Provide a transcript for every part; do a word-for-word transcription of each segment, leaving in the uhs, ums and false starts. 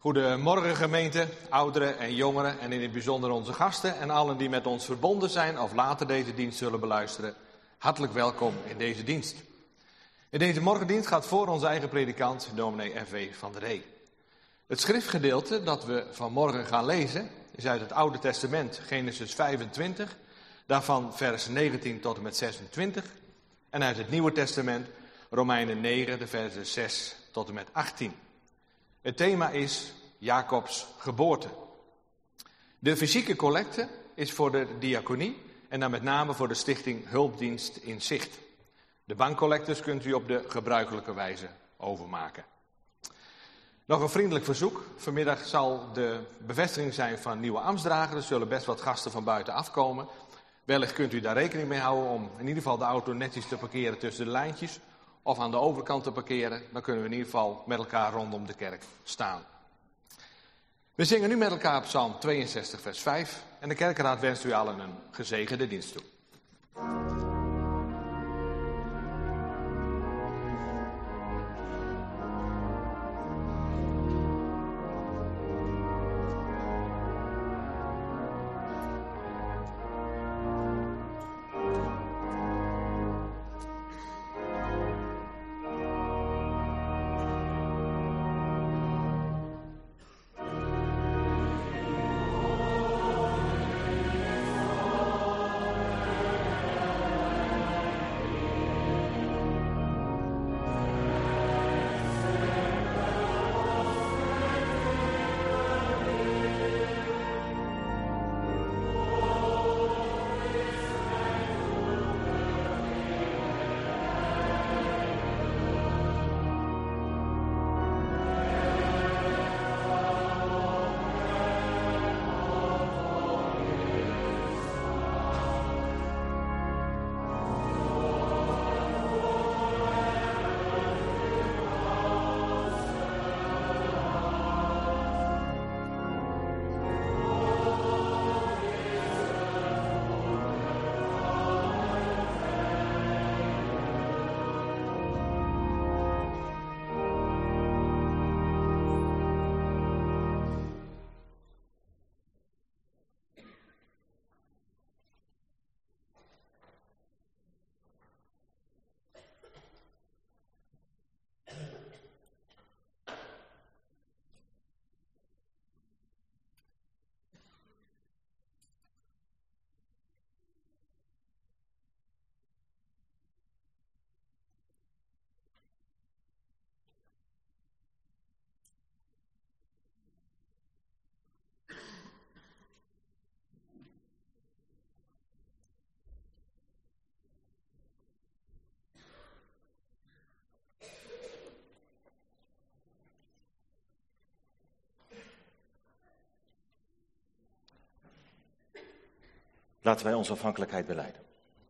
Goedemorgen gemeente, ouderen en jongeren en in het bijzonder onze gasten en allen die met ons verbonden zijn of later deze dienst zullen beluisteren. Hartelijk welkom in deze dienst. In deze morgendienst gaat voor onze eigen predikant, dominee F W van der Ree. Het schriftgedeelte dat we vanmorgen gaan lezen is uit het Oude Testament, Genesis vijfentwintig, daarvan vers negentien tot en met zesentwintig. En uit het Nieuwe Testament, Romeinen negen, de versen zes tot en met achttien. Het thema is Jacobs geboorte. De fysieke collecte is voor de diaconie en dan met name voor de stichting Hulpdienst in Zicht. De bankcollectes kunt u op de gebruikelijke wijze overmaken. Nog een vriendelijk verzoek. Vanmiddag zal de bevestiging zijn van nieuwe ambtsdragers. Er zullen best wat gasten van buiten afkomen. Wellicht kunt u daar rekening mee houden om in ieder geval de auto netjes te parkeren tussen de lijntjes. Of aan de overkant te parkeren. Dan kunnen we in ieder geval met elkaar rondom de kerk staan. We zingen nu met elkaar Psalm tweeënzestig vers vijf. En de kerkenraad wenst u allen een gezegende dienst toe. Laten wij onze afhankelijkheid belijden.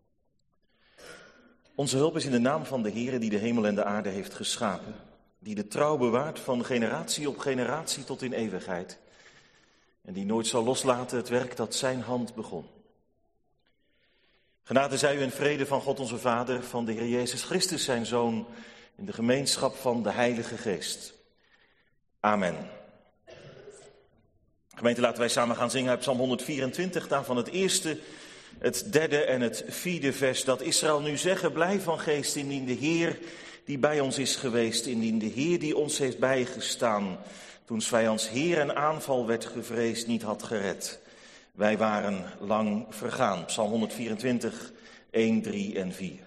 Onze hulp is in de naam van de Heere die de hemel en de aarde heeft geschapen, die de trouw bewaart van generatie op generatie tot in eeuwigheid en die nooit zal loslaten het werk dat zijn hand begon. Genade zij u en vrede van God onze Vader, van de Heer Jezus Christus zijn Zoon, in de gemeenschap van de Heilige Geest. Amen. Gemeente, laten wij samen gaan zingen uit Psalm honderdvierentwintig, daarvan het eerste, het derde en het vierde vers. Dat Israël nu zeggen, blij van geest, indien de Heer die bij ons is geweest, indien de Heer die ons heeft bijgestaan, toen 's vijands heer en aanval werd gevreesd, niet had gered. Wij waren lang vergaan. Psalm honderdvierentwintig, een, drie en vier.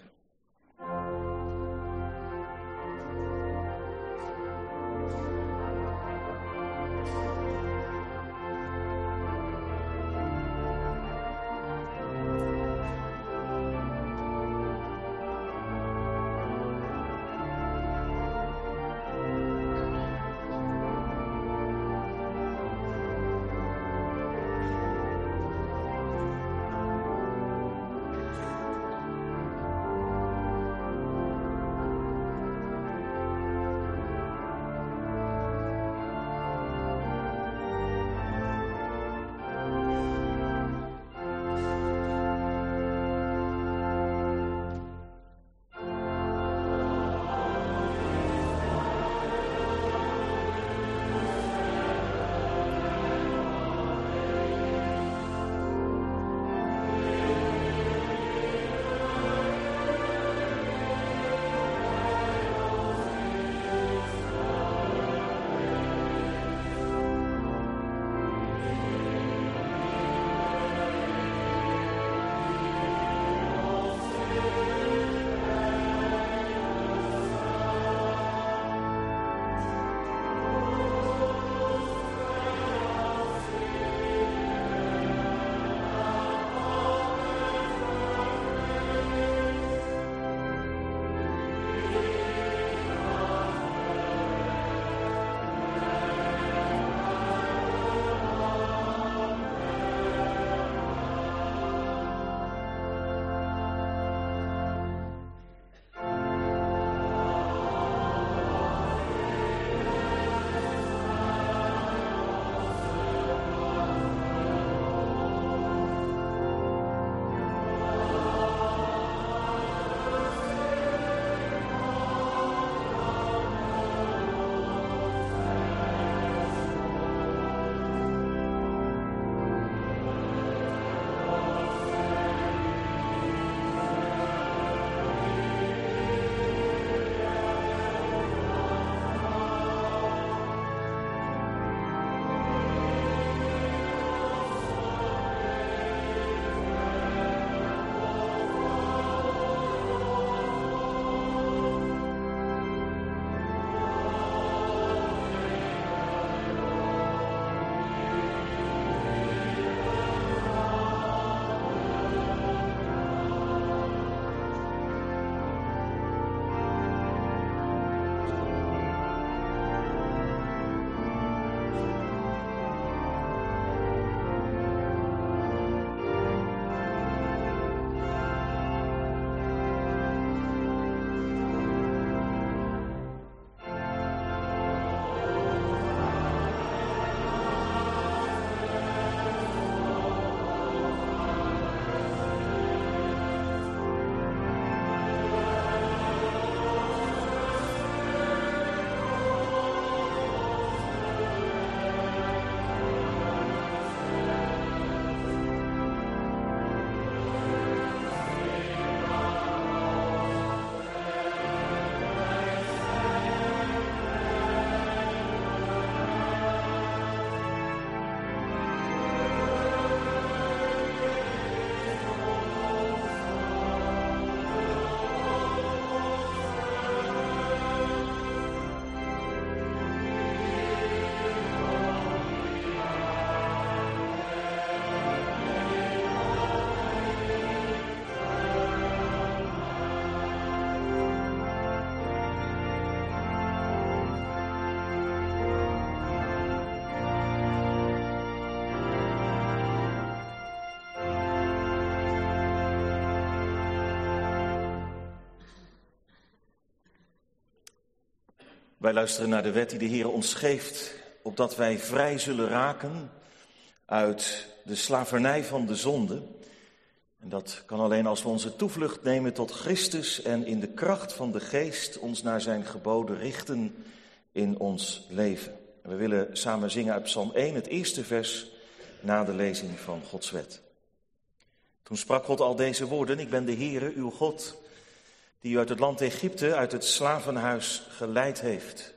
Wij luisteren naar de wet die de Heer ons geeft, opdat wij vrij zullen raken uit de slavernij van de zonde. En dat kan alleen als we onze toevlucht nemen tot Christus en in de kracht van de Geest ons naar zijn geboden richten in ons leven. En we willen samen zingen uit Psalm één, het eerste vers na de lezing van Gods wet. Toen sprak God al deze woorden: ik ben de Heere, uw God, die u uit het land Egypte, uit het slavenhuis geleid heeft.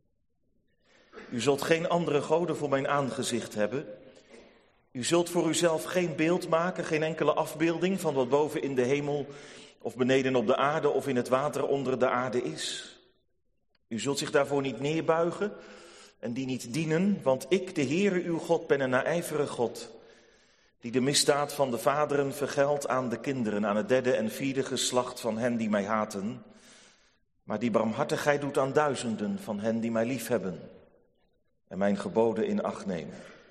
U zult geen andere goden voor mijn aangezicht hebben. U zult voor uzelf geen beeld maken, geen enkele afbeelding van wat boven in de hemel of beneden op de aarde of in het water onder de aarde is. U zult zich daarvoor niet neerbuigen en die niet dienen, want ik, de Heere uw God, ben een naijverig God, die de misdaad van de vaderen vergeldt aan de kinderen, aan het derde en vierde geslacht van hen die mij haten, maar die barmhartigheid doet aan duizenden van hen die mij liefhebben en mijn geboden in acht nemen.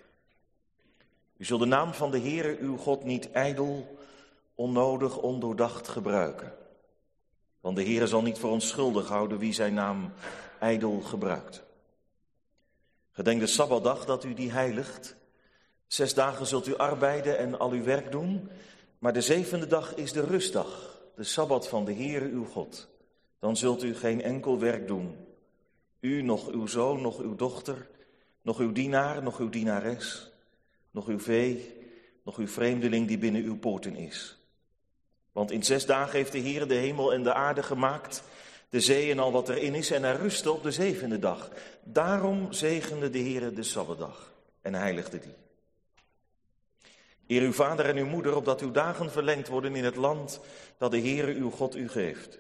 U zult de naam van de Heere uw God niet ijdel, onnodig, ondoordacht gebruiken. Want de Heere zal niet voor ons schuldig houden wie zijn naam ijdel gebruikt. Gedenk de Sabbatdag dat u die heiligt. Zes dagen zult u arbeiden en al uw werk doen, maar de zevende dag is de rustdag, de Sabbat van de Heere uw God. Dan zult u geen enkel werk doen. U, nog uw zoon, nog uw dochter, nog uw dienaar, nog uw dienares, nog uw vee, nog uw vreemdeling die binnen uw poorten is. Want in zes dagen heeft de Heere de hemel en de aarde gemaakt, de zee en al wat erin is, en hij rustte op de zevende dag. Daarom zegende de Heere de Sabbatdag en heiligde die. Eer uw vader en uw moeder, opdat uw dagen verlengd worden in het land dat de Heere uw God u geeft.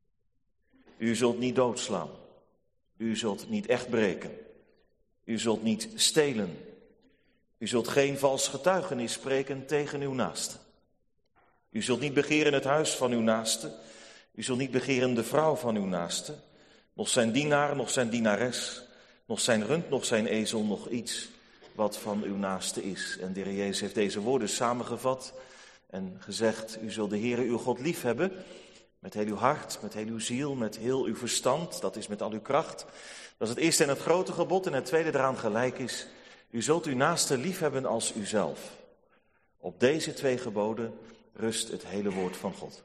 U zult niet doodslaan. U zult niet echt breken. U zult niet stelen. U zult geen vals getuigenis spreken tegen uw naaste. U zult niet begeren het huis van uw naaste. U zult niet begeren de vrouw van uw naaste. Nog zijn dienaar, nog zijn dienares. Nog zijn rund, nog zijn ezel, nog iets wat van uw naaste is. En de Heer Jezus heeft deze woorden samengevat en gezegd: u zult de Heere uw God lief hebben. Met heel uw hart, met heel uw ziel, met heel uw verstand. Dat is met al uw kracht. Dat is het eerste en het grote gebod. En het tweede eraan gelijk is: u zult uw naaste lief hebben als uzelf. Op deze twee geboden rust het hele woord van God.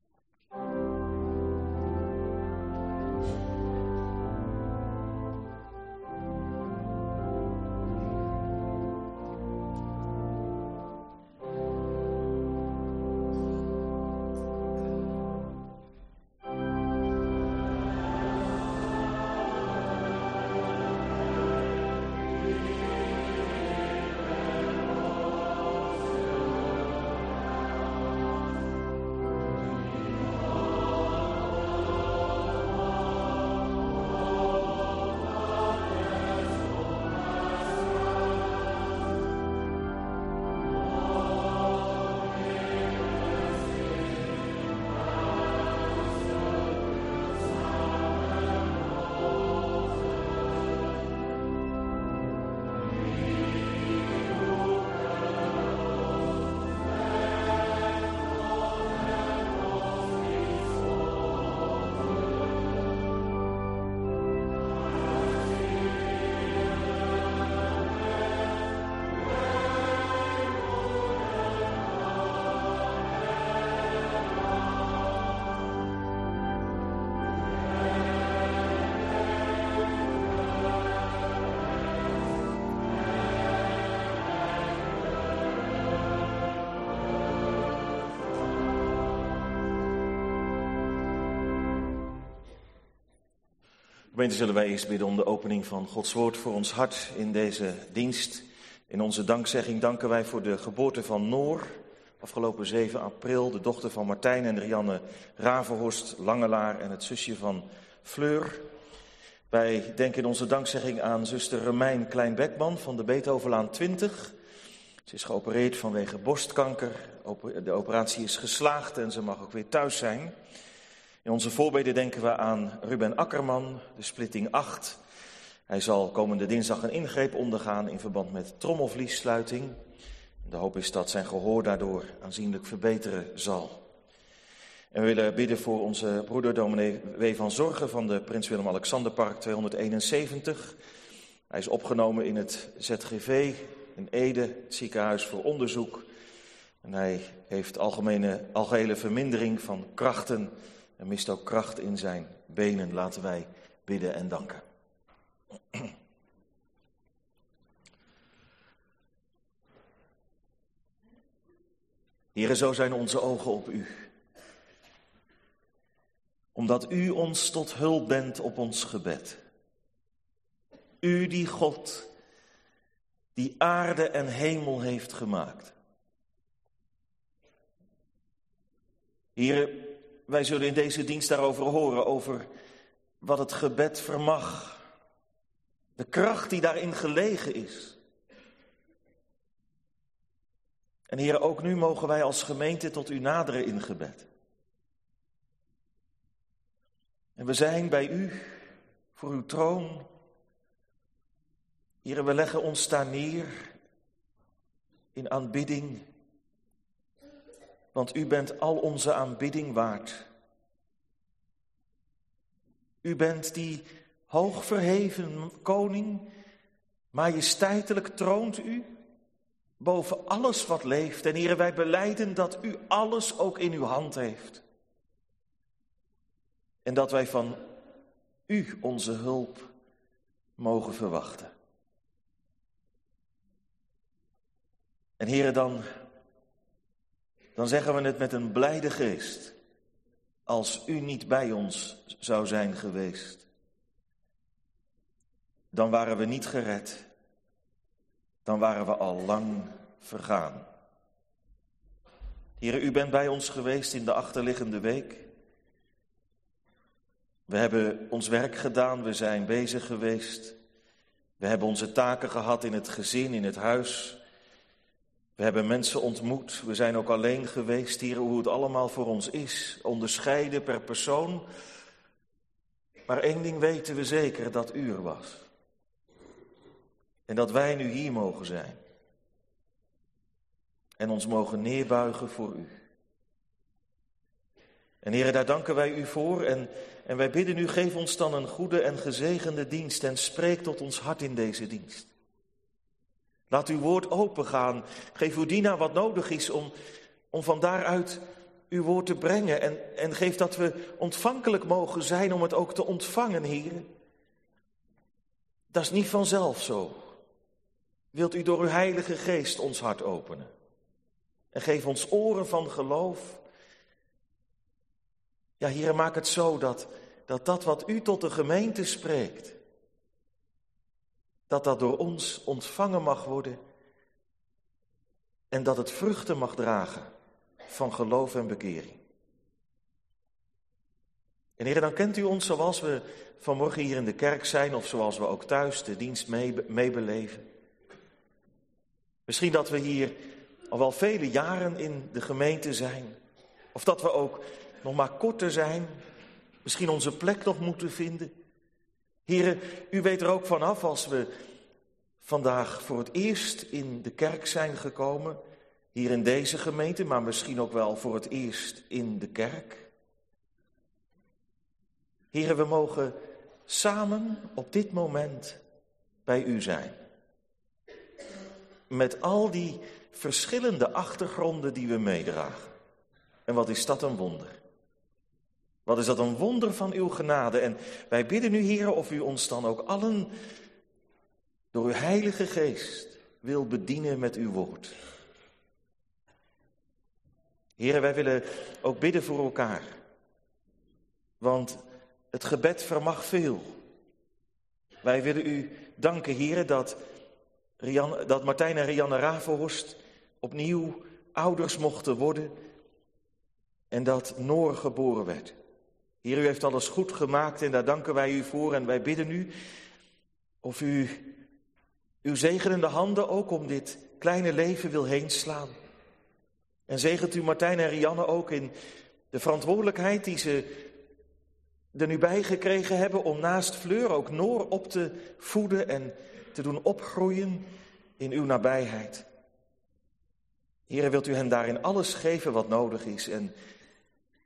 Gemeente, zullen wij eerst bidden om de opening van Gods woord voor ons hart in deze dienst. In onze dankzegging danken wij voor de geboorte van Noor, afgelopen zeven april, de dochter van Martijn en Rianne Ravenhorst Langelaar en het zusje van Fleur. Wij denken in onze dankzegging aan zuster Remijn Klein-Beckman van de Beethovenlaan twintig. Ze is geopereerd vanwege borstkanker. De operatie is geslaagd en ze mag ook weer thuis zijn. In onze voorbeden denken we aan Ruben Akkerman, de splitting acht. Hij zal komende dinsdag een ingreep ondergaan in verband met trommelvliessluiting. De hoop is dat zijn gehoor daardoor aanzienlijk verbeteren zal. En we willen bidden voor onze broeder dominee W. van Zorgen van de Prins Willem-Alexanderpark tweehonderdeenenzeventig. Hij is opgenomen in het Z G V in Ede, het ziekenhuis voor onderzoek. En hij heeft algemene, algehele vermindering van krachten en mist ook kracht in zijn benen. Laten wij bidden en danken. Heere, zo zijn onze ogen op u. Omdat u ons tot hulp bent op ons gebed. U die God, die aarde en hemel heeft gemaakt. Heere, wij zullen in deze dienst daarover horen, over wat het gebed vermag. De kracht die daarin gelegen is. En Heere, ook nu mogen wij als gemeente tot u naderen in gebed. En we zijn bij u, voor uw troon. Heere, we leggen ons daar neer in aanbidding. Want u bent al onze aanbidding waard. U bent die hoog verheven koning, majesteitelijk troont u boven alles wat leeft. En Heere, wij belijden dat u alles ook in uw hand heeft. En dat wij van u onze hulp mogen verwachten. En Heere, dan, dan zeggen we het met een blijde geest. Als u niet bij ons zou zijn geweest, dan waren we niet gered. Dan waren we al lang vergaan. Heere, u bent bij ons geweest in de achterliggende week. We hebben ons werk gedaan, we zijn bezig geweest. We hebben onze taken gehad in het gezin, in het huis. We hebben mensen ontmoet, we zijn ook alleen geweest, Heere, hoe het allemaal voor ons is. Onderscheiden per persoon. Maar één ding weten we zeker, dat u er was. En dat wij nu hier mogen zijn. En ons mogen neerbuigen voor u. En Heere, daar danken wij u voor. En, en wij bidden u, geef ons dan een goede en gezegende dienst. En spreek tot ons hart in deze dienst. Laat uw woord opengaan. Geef uw dienaar wat nodig is om, om van daaruit uw woord te brengen. En, en geef dat we ontvankelijk mogen zijn om het ook te ontvangen, Heere. Dat is niet vanzelf zo. Wilt u door uw Heilige Geest ons hart openen? En geef ons oren van geloof. Ja, Heere, maak het zo dat, dat dat wat u tot de gemeente spreekt, dat dat door ons ontvangen mag worden en dat het vruchten mag dragen van geloof en bekering. En Heere, dan kent u ons zoals we vanmorgen hier in de kerk zijn of zoals we ook thuis de dienst meebeleven. Mee Misschien dat we hier al wel vele jaren in de gemeente zijn. Of dat we ook nog maar korter zijn. Misschien onze plek nog moeten vinden. Heere, u weet er ook vanaf als we vandaag voor het eerst in de kerk zijn gekomen. Hier in deze gemeente, maar misschien ook wel voor het eerst in de kerk. Heere, we mogen samen op dit moment bij u zijn. Met al die verschillende achtergronden die we meedragen. En wat is dat een wonder. Wat is dat een wonder van uw genade. En wij bidden u, Heere, of u ons dan ook allen door uw Heilige Geest wil bedienen met uw woord. Heere, wij willen ook bidden voor elkaar. Want het gebed vermag veel. Wij willen u danken, Heere, dat, Rian, dat Martijn en Rianne Ravenhorst opnieuw ouders mochten worden. En dat Noor geboren werd. Heer, u heeft alles goed gemaakt en daar danken wij u voor. En wij bidden u of u uw zegenende handen ook om dit kleine leven wil heen slaan. En zegent u Martijn en Rianne ook in de verantwoordelijkheid die ze er nu bij gekregen hebben om naast Fleur ook Noor op te voeden en te doen opgroeien in uw nabijheid. Heere, wilt u hen daarin alles geven wat nodig is en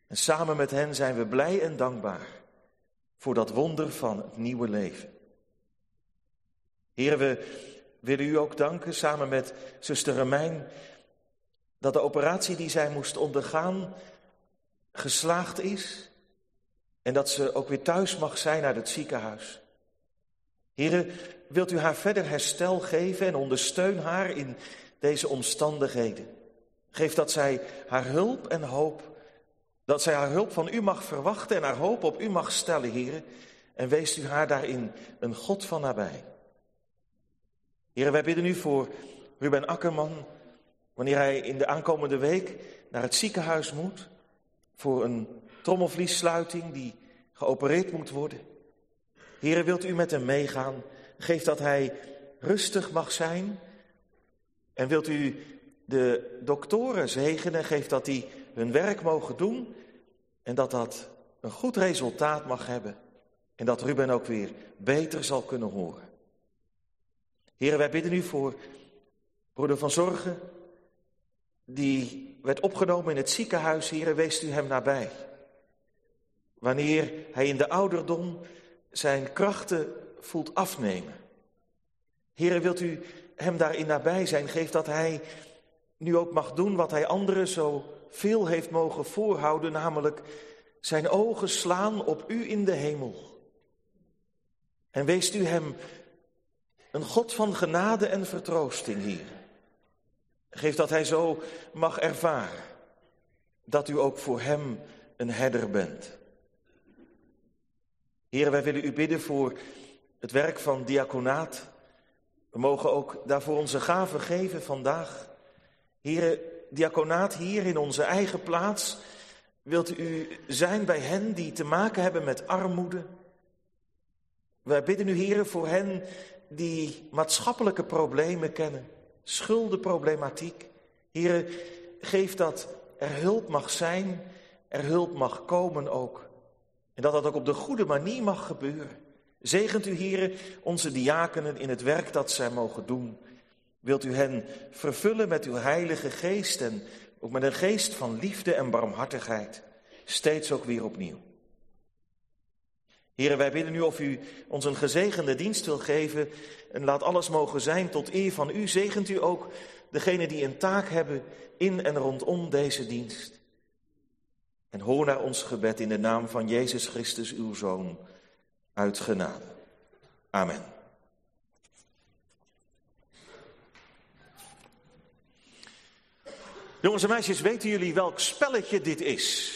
En samen met hen zijn we blij en dankbaar voor dat wonder van het nieuwe leven. Heer, we willen u ook danken samen met zuster Remijn dat de operatie die zij moest ondergaan geslaagd is en dat ze ook weer thuis mag zijn uit het ziekenhuis. Heer, wilt u haar verder herstel geven en ondersteun haar in deze omstandigheden. Geef dat zij haar hulp en hoop, dat zij haar hulp van u mag verwachten en haar hoop op u mag stellen, Heer. En wees u haar daarin een God van nabij. Heer, wij bidden u voor Ruben Akkerman, wanneer hij in de aankomende week naar het ziekenhuis moet, voor een trommelvliessluiting die geopereerd moet worden. Heer, wilt u met hem meegaan? Geef dat hij rustig mag zijn. En wilt u de doktoren zegenen? Geef dat die hun werk mogen doen. En dat dat een goed resultaat mag hebben. En dat Ruben ook weer beter zal kunnen horen. Heer, wij bidden u voor broeder Van Zorgen. Die werd opgenomen in het ziekenhuis. Heer, wees u hem nabij. Wanneer hij in de ouderdom zijn krachten voelt afnemen. Heere, wilt u hem daarin nabij zijn? Geef dat hij nu ook mag doen wat hij anderen zo veel heeft mogen voorhouden, namelijk zijn ogen slaan op u in de hemel. En weest u hem een God van genade en vertroosting, Heer. Geef dat hij zo mag ervaren dat u ook voor hem een herder bent. Heer, wij willen u bidden voor het werk van diaconaat. We mogen ook daarvoor onze gaven geven vandaag. Heer, diaconaat hier in onze eigen plaats. Wilt u zijn bij hen die te maken hebben met armoede? Wij bidden u, Heer, voor hen die maatschappelijke problemen kennen. Schuldenproblematiek. Heer, geef dat er hulp mag zijn, er hulp mag komen ook. En dat dat ook op de goede manier mag gebeuren. Zegent u, Heere, onze diakenen in het werk dat zij mogen doen. Wilt u hen vervullen met uw heilige geest en ook met een geest van liefde en barmhartigheid. Steeds ook weer opnieuw. Heere, wij bidden u of u ons een gezegende dienst wil geven. En laat alles mogen zijn tot eer van u. Zegent u ook degenen die een taak hebben in en rondom deze dienst. En hoor naar ons gebed in de naam van Jezus Christus, uw Zoon, uit genade. Amen. Jongens en meisjes, weten jullie welk spelletje dit is?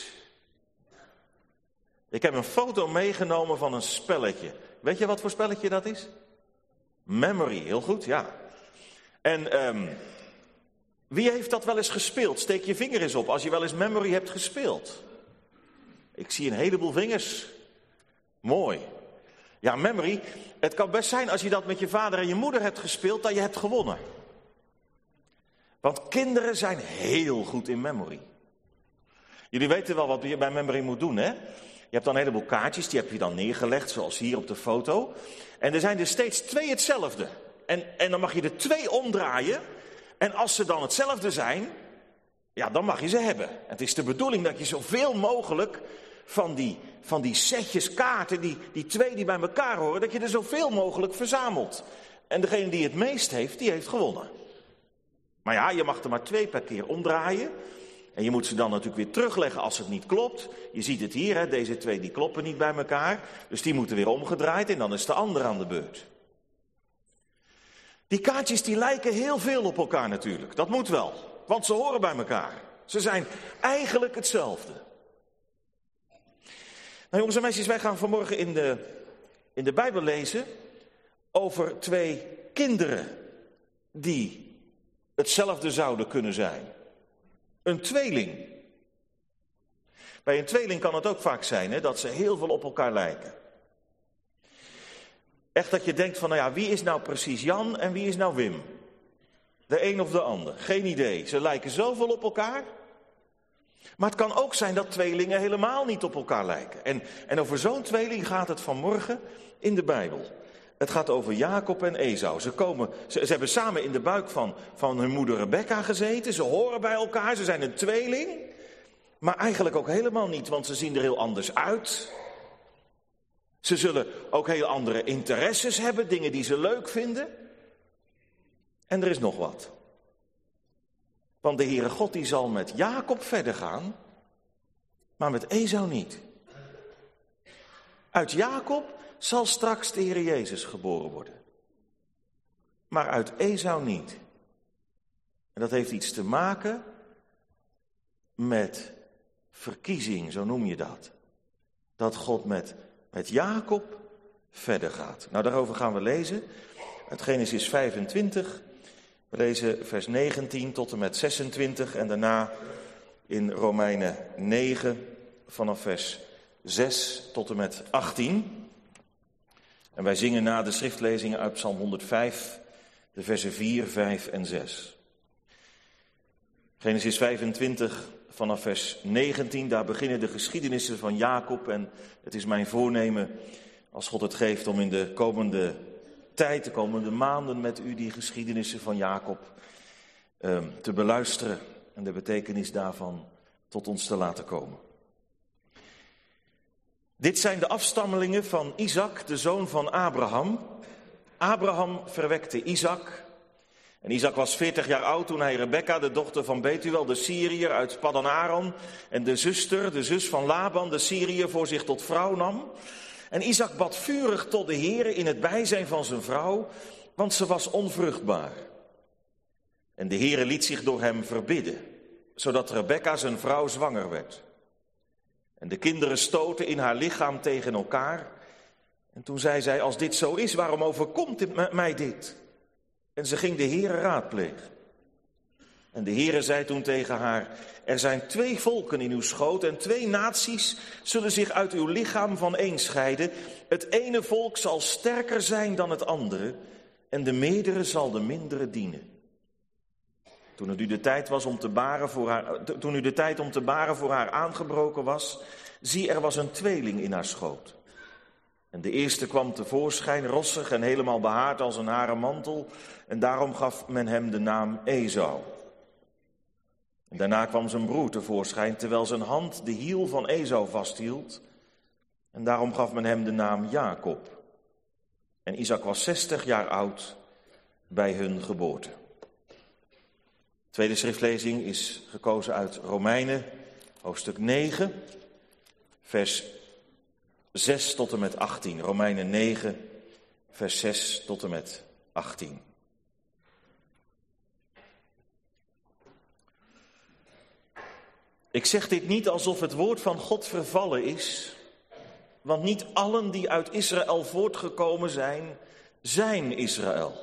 Ik heb een foto meegenomen van een spelletje. Weet je wat voor spelletje dat is? Memory, heel goed, ja. En um, wie heeft dat wel eens gespeeld? Steek je vinger eens op als je wel eens Memory hebt gespeeld. Ik zie een heleboel vingers. Mooi. Ja, Memory, het kan best zijn als je dat met je vader en je moeder hebt gespeeld, dat je hebt gewonnen. Want kinderen zijn heel goed in Memory. Jullie weten wel wat je bij Memory moet doen, hè? Je hebt dan een heleboel kaartjes, die heb je dan neergelegd, zoals hier op de foto. En er zijn er steeds twee hetzelfde. En, en dan mag je er twee omdraaien. En als ze dan hetzelfde zijn, ja, dan mag je ze hebben. Het is de bedoeling dat je zoveel mogelijk van die, van die setjes kaarten, die, die twee die bij elkaar horen, dat je er zoveel mogelijk verzamelt. En degene die het meest heeft, die heeft gewonnen. Maar ja, je mag er maar twee per keer omdraaien. En je moet ze dan natuurlijk weer terugleggen als het niet klopt. Je ziet het hier, hè, deze twee die kloppen niet bij elkaar. Dus die moeten weer omgedraaid en dan is de ander aan de beurt. Die kaartjes die lijken heel veel op elkaar natuurlijk. Dat moet wel, want ze horen bij elkaar. Ze zijn eigenlijk hetzelfde. Nou jongens en meisjes, wij gaan vanmorgen in de, in de Bijbel lezen over twee kinderen die hetzelfde zouden kunnen zijn. Een tweeling. Bij een tweeling kan het ook vaak zijn, hè, dat ze heel veel op elkaar lijken. Echt dat je denkt van, nou ja, wie is nou precies Jan en wie is nou Wim? De een of de ander, geen idee. Ze lijken zoveel op elkaar. Maar het kan ook zijn dat tweelingen helemaal niet op elkaar lijken. En, en over zo'n tweeling gaat het vanmorgen in de Bijbel. Het gaat over Jacob en Esau. Ze, komen, ze, ze hebben samen in de buik van, van hun moeder Rebekka gezeten. Ze horen bij elkaar, ze zijn een tweeling. Maar eigenlijk ook helemaal niet, want ze zien er heel anders uit. Ze zullen ook heel andere interesses hebben, dingen die ze leuk vinden. En er is nog wat. Want de Heere God die zal met Jacob verder gaan, maar met Esau niet. Uit Jacob zal straks de Heere Jezus geboren worden. Maar uit Esau niet. En dat heeft iets te maken met verkiezing, zo noem je dat. Dat God met, met Jacob verder gaat. Nou, daarover gaan we lezen uit Genesis vijfentwintig. We lezen vers negentien tot en met zesentwintig en daarna in Romeinen negen vanaf vers zes tot en met achttien. En wij zingen na de schriftlezingen uit Psalm honderdvijf de versen vier, vijf en zes. Genesis vijfentwintig vanaf vers negentien, daar beginnen de geschiedenissen van Jacob. En het is mijn voornemen, als God het geeft, om in de komende tijd, de komende maanden met u die geschiedenissen van Jacob eh, te beluisteren en de betekenis daarvan tot ons te laten komen. Dit zijn de afstammelingen van Isaac, de zoon van Abraham. Abraham verwekte Isaac. En Isaac was veertig jaar oud toen hij Rebekka, de dochter van Betuel, de Syriër uit Paddan Aram, en de zuster, de zus van Laban, de Syriër, voor zich tot vrouw nam. En Isaac bad vurig tot de Heere in het bijzijn van zijn vrouw, want ze was onvruchtbaar. En de Heere liet zich door hem verbidden, zodat Rebekka zijn vrouw zwanger werd. En de kinderen stoten in haar lichaam tegen elkaar. En toen zei zij, als dit zo is, waarom overkomt dit, mij dit? En ze ging de Heere raadplegen. En de Heere zei toen tegen haar, er zijn twee volken in uw schoot en twee naties zullen zich uit uw lichaam vaneen scheiden. Het ene volk zal sterker zijn dan het andere en de meerdere zal de mindere dienen. Toen het u de tijd was om te baren voor haar, toen u de tijd om te baren voor haar aangebroken was, zie, er was een tweeling in haar schoot. En de eerste kwam tevoorschijn, rossig en helemaal behaard als een haren mantel, en daarom gaf men hem de naam Esau. En daarna kwam zijn broer tevoorschijn, terwijl zijn hand de hiel van Esau vasthield, en daarom gaf men hem de naam Jacob. En Isaac was zestig jaar oud bij hun geboorte. De tweede schriftlezing is gekozen uit Romeinen, hoofdstuk negen, vers zes tot en met achttien. Romeinen negen, vers zes tot en met achttien. Ik zeg dit niet alsof het woord van God vervallen is, want niet allen die uit Israël voortgekomen zijn, zijn Israël.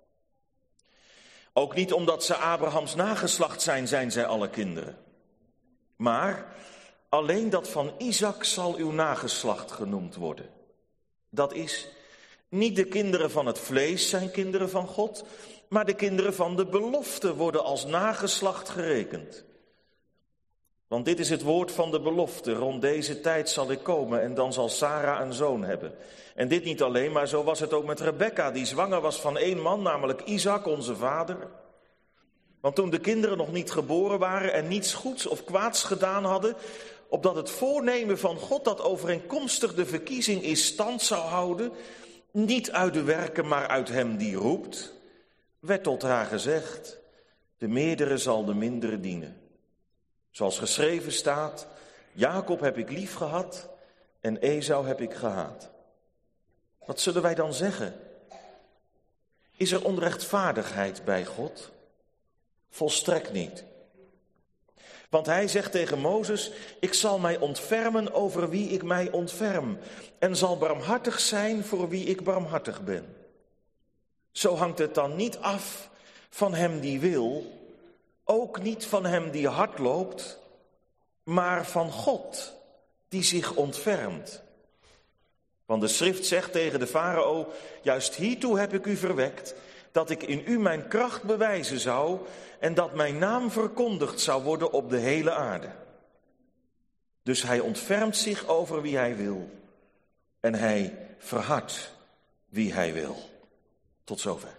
Ook niet omdat ze Abrahams nageslacht zijn, zijn zij alle kinderen. Maar alleen dat van Isaac zal uw nageslacht genoemd worden. Dat is, niet de kinderen van het vlees zijn kinderen van God, maar de kinderen van de belofte worden als nageslacht gerekend. Want dit is het woord van de belofte, rond deze tijd zal ik komen en dan zal Sara een zoon hebben. En dit niet alleen, maar zo was het ook met Rebekka, die zwanger was van één man, namelijk Isaac, onze vader. Want toen de kinderen nog niet geboren waren en niets goeds of kwaads gedaan hadden, opdat het voornemen van God dat overeenkomstig de verkiezing is stand zou houden, niet uit de werken, maar uit hem die roept, werd tot haar gezegd, de meerdere zal de mindere dienen. Zoals geschreven staat, Jacob heb ik lief gehad en Esau heb ik gehaat. Wat zullen wij dan zeggen? Is er onrechtvaardigheid bij God? Volstrekt niet. Want hij zegt tegen Mozes, ik zal mij ontfermen over wie ik mij ontferm en zal barmhartig zijn voor wie ik barmhartig ben. Zo hangt het dan niet af van hem die wil, ook niet van hem die hard loopt, maar van God die zich ontfermt. Want de schrift zegt tegen de farao, juist hiertoe heb ik u verwekt, dat ik in u mijn kracht bewijzen zou en dat mijn naam verkondigd zou worden op de hele aarde. Dus hij ontfermt zich over wie hij wil en hij verhardt wie hij wil. Tot zover.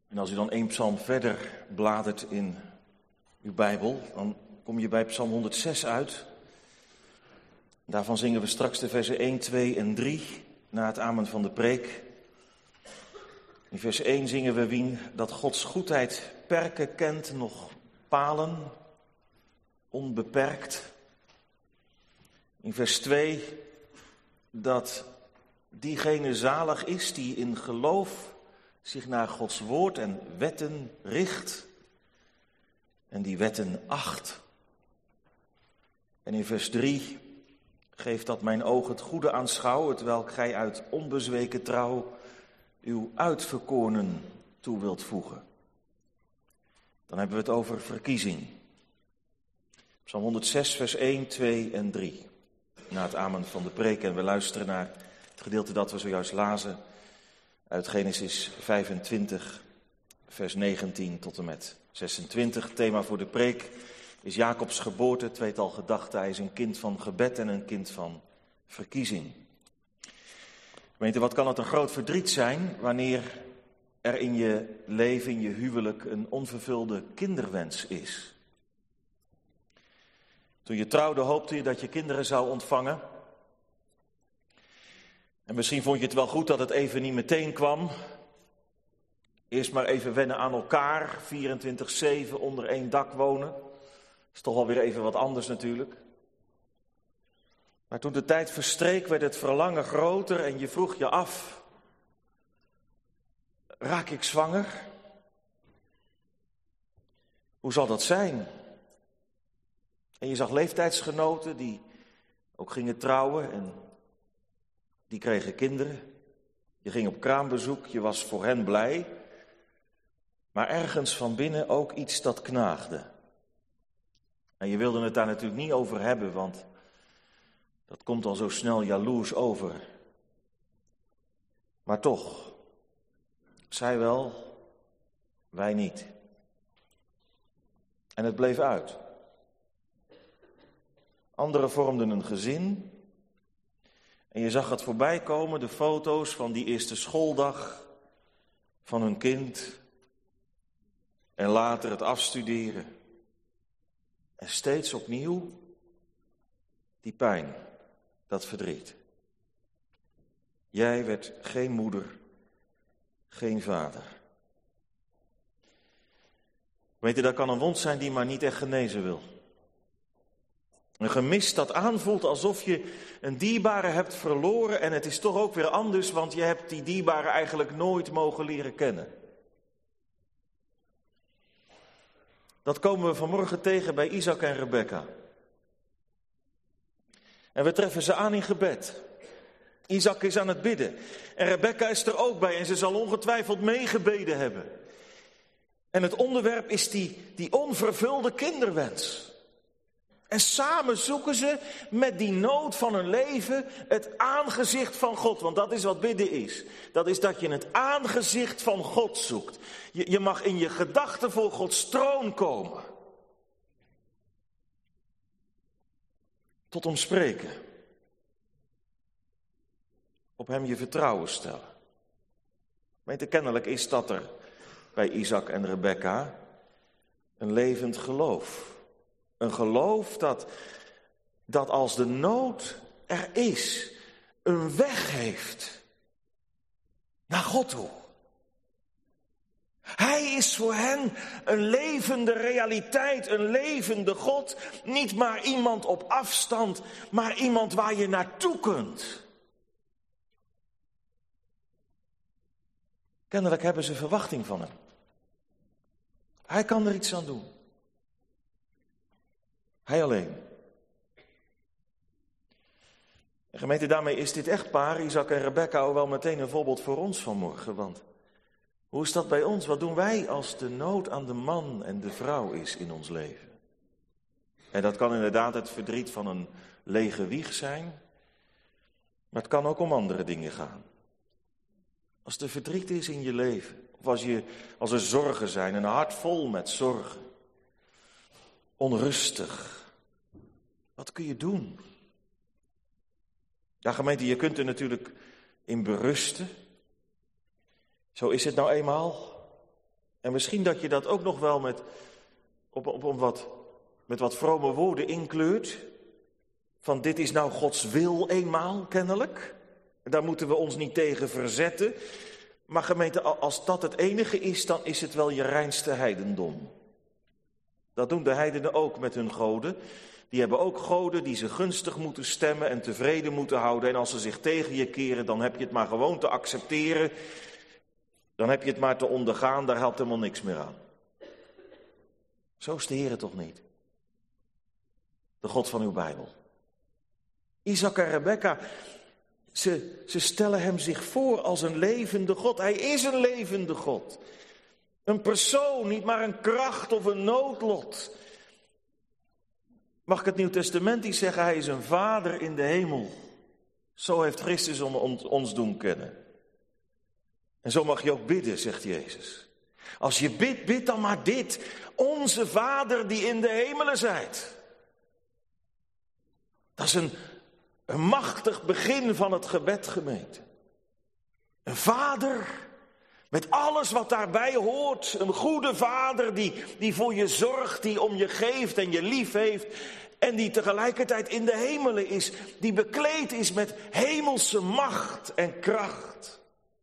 En als u dan één psalm verder bladert in uw Bijbel, dan kom je bij psalm honderdzes uit. Daarvan zingen we straks de versen één, twee en drie na het amen van de preek. In vers één zingen we wie dat Gods goedheid perken kent, nog palen, onbeperkt. In vers twee dat diegene zalig is die in geloof zich naar Gods woord en wetten richt en die wetten acht. En in vers drie geeft dat mijn oog het goede aanschouw, hetwelk gij uit onbezweken trouw uw uitverkorenen toe wilt voegen. Dan hebben we het over verkiezing. Psalm honderdzes, vers één, twee en drie. Na het amen van de preek en we luisteren naar het gedeelte dat we zojuist lazen uit Genesis vijfentwintig, vers negentien tot en met zesentwintig. Het thema voor de preek is Jacobs geboorte, het tweetal gedachten. Hij is een kind van gebed en een kind van verkiezing. Gemeente, wat kan het een groot verdriet zijn wanneer er in je leven, in je huwelijk, een onvervulde kinderwens is. Toen je trouwde hoopte je dat je kinderen zou ontvangen. En misschien vond je het wel goed dat het even niet meteen kwam. Eerst maar even wennen aan elkaar, vierentwintig zeven onder één dak wonen. Is toch alweer even wat anders natuurlijk. Maar toen de tijd verstreek werd het verlangen groter en je vroeg je af, raak ik zwanger? Hoe zal dat zijn? En je zag leeftijdsgenoten die ook gingen trouwen en die kregen kinderen. Je ging op kraambezoek, je was voor hen blij. Maar ergens van binnen ook iets dat knaagde. En je wilde het daar natuurlijk niet over hebben, want dat komt al zo snel jaloers over. Maar toch, zij wel, wij niet. En het bleef uit. Anderen vormden een gezin. En je zag het voorbij komen, de foto's van die eerste schooldag van hun kind. En later het afstuderen. En steeds opnieuw die pijn, dat verdriet. Jij werd geen moeder, geen vader. Weet je, dat kan een wond zijn die maar niet echt genezen wil. Een gemis dat aanvoelt alsof je een dierbare hebt verloren en het is toch ook weer anders, want je hebt die dierbare eigenlijk nooit mogen leren kennen. Dat komen we vanmorgen tegen bij Isaac en Rebekka. En we treffen ze aan in gebed. Isaac is aan het bidden. En Rebekka is er ook bij en ze zal ongetwijfeld meegebeden hebben. En het onderwerp is die, die onvervulde kinderwens. En samen zoeken ze met die nood van hun leven het aangezicht van God. Want dat is wat bidden is. Dat is dat je het aangezicht van God zoekt. Je, je mag in je gedachten voor Gods troon komen. Tot hem spreken. Op hem je vertrouwen stellen. Weet je, kennelijk is dat er bij Isaac en Rebekka een levend geloof. Een geloof dat, dat als de nood er is, een weg heeft naar God toe. Hij is voor hen een levende realiteit, een levende God. Niet maar iemand op afstand, maar iemand waar je naartoe kunt. Kennelijk hebben ze verwachting van hem. Hij kan er iets aan doen. Hij alleen. En gemeente, daarmee is dit echtpaar, Isaac en Rebekka, al wel meteen een voorbeeld voor ons vanmorgen. Want hoe is dat bij ons? Wat doen wij als de nood aan de man en de vrouw is in ons leven? En dat kan inderdaad het verdriet van een lege wieg zijn. Maar het kan ook om andere dingen gaan. Als er verdriet is in je leven, of als, je, als er zorgen zijn, een hart vol met zorgen. Onrustig. Wat kun je doen? Ja, gemeente, je kunt er natuurlijk in berusten. Zo is het nou eenmaal. En misschien dat je dat ook nog wel met, op, op, op wat, met wat vrome woorden inkleurt. Van dit is nou Gods wil eenmaal, kennelijk. Daar moeten we ons niet tegen verzetten. Maar gemeente, als dat het enige is, dan is het wel je reinste heidendom. Dat doen de heidenen ook met hun goden. Die hebben ook goden die ze gunstig moeten stemmen en tevreden moeten houden. En als ze zich tegen je keren, dan heb je het maar gewoon te accepteren. Dan heb je het maar te ondergaan, daar helpt helemaal niks meer aan. Zo is de Heer toch niet. De God van uw Bijbel. Isaac en Rebekka, ze, ze stellen hem zich voor als een levende God. Hij is een levende God. Een persoon, niet maar een kracht of een noodlot. Mag ik het Nieuw Testamentisch zeggen, hij is een vader in de hemel. Zo heeft Christus ons doen kennen. En zo mag je ook bidden, zegt Jezus. Als je bidt, bid dan maar dit. Onze Vader die in de hemelen zijt. Dat is een, een machtig begin van het gebed, gemeente. Een vader met alles wat daarbij hoort. Een goede vader die, die voor je zorgt, die om je geeft en je lief heeft. En die tegelijkertijd in de hemelen is. Die bekleed is met hemelse macht en kracht.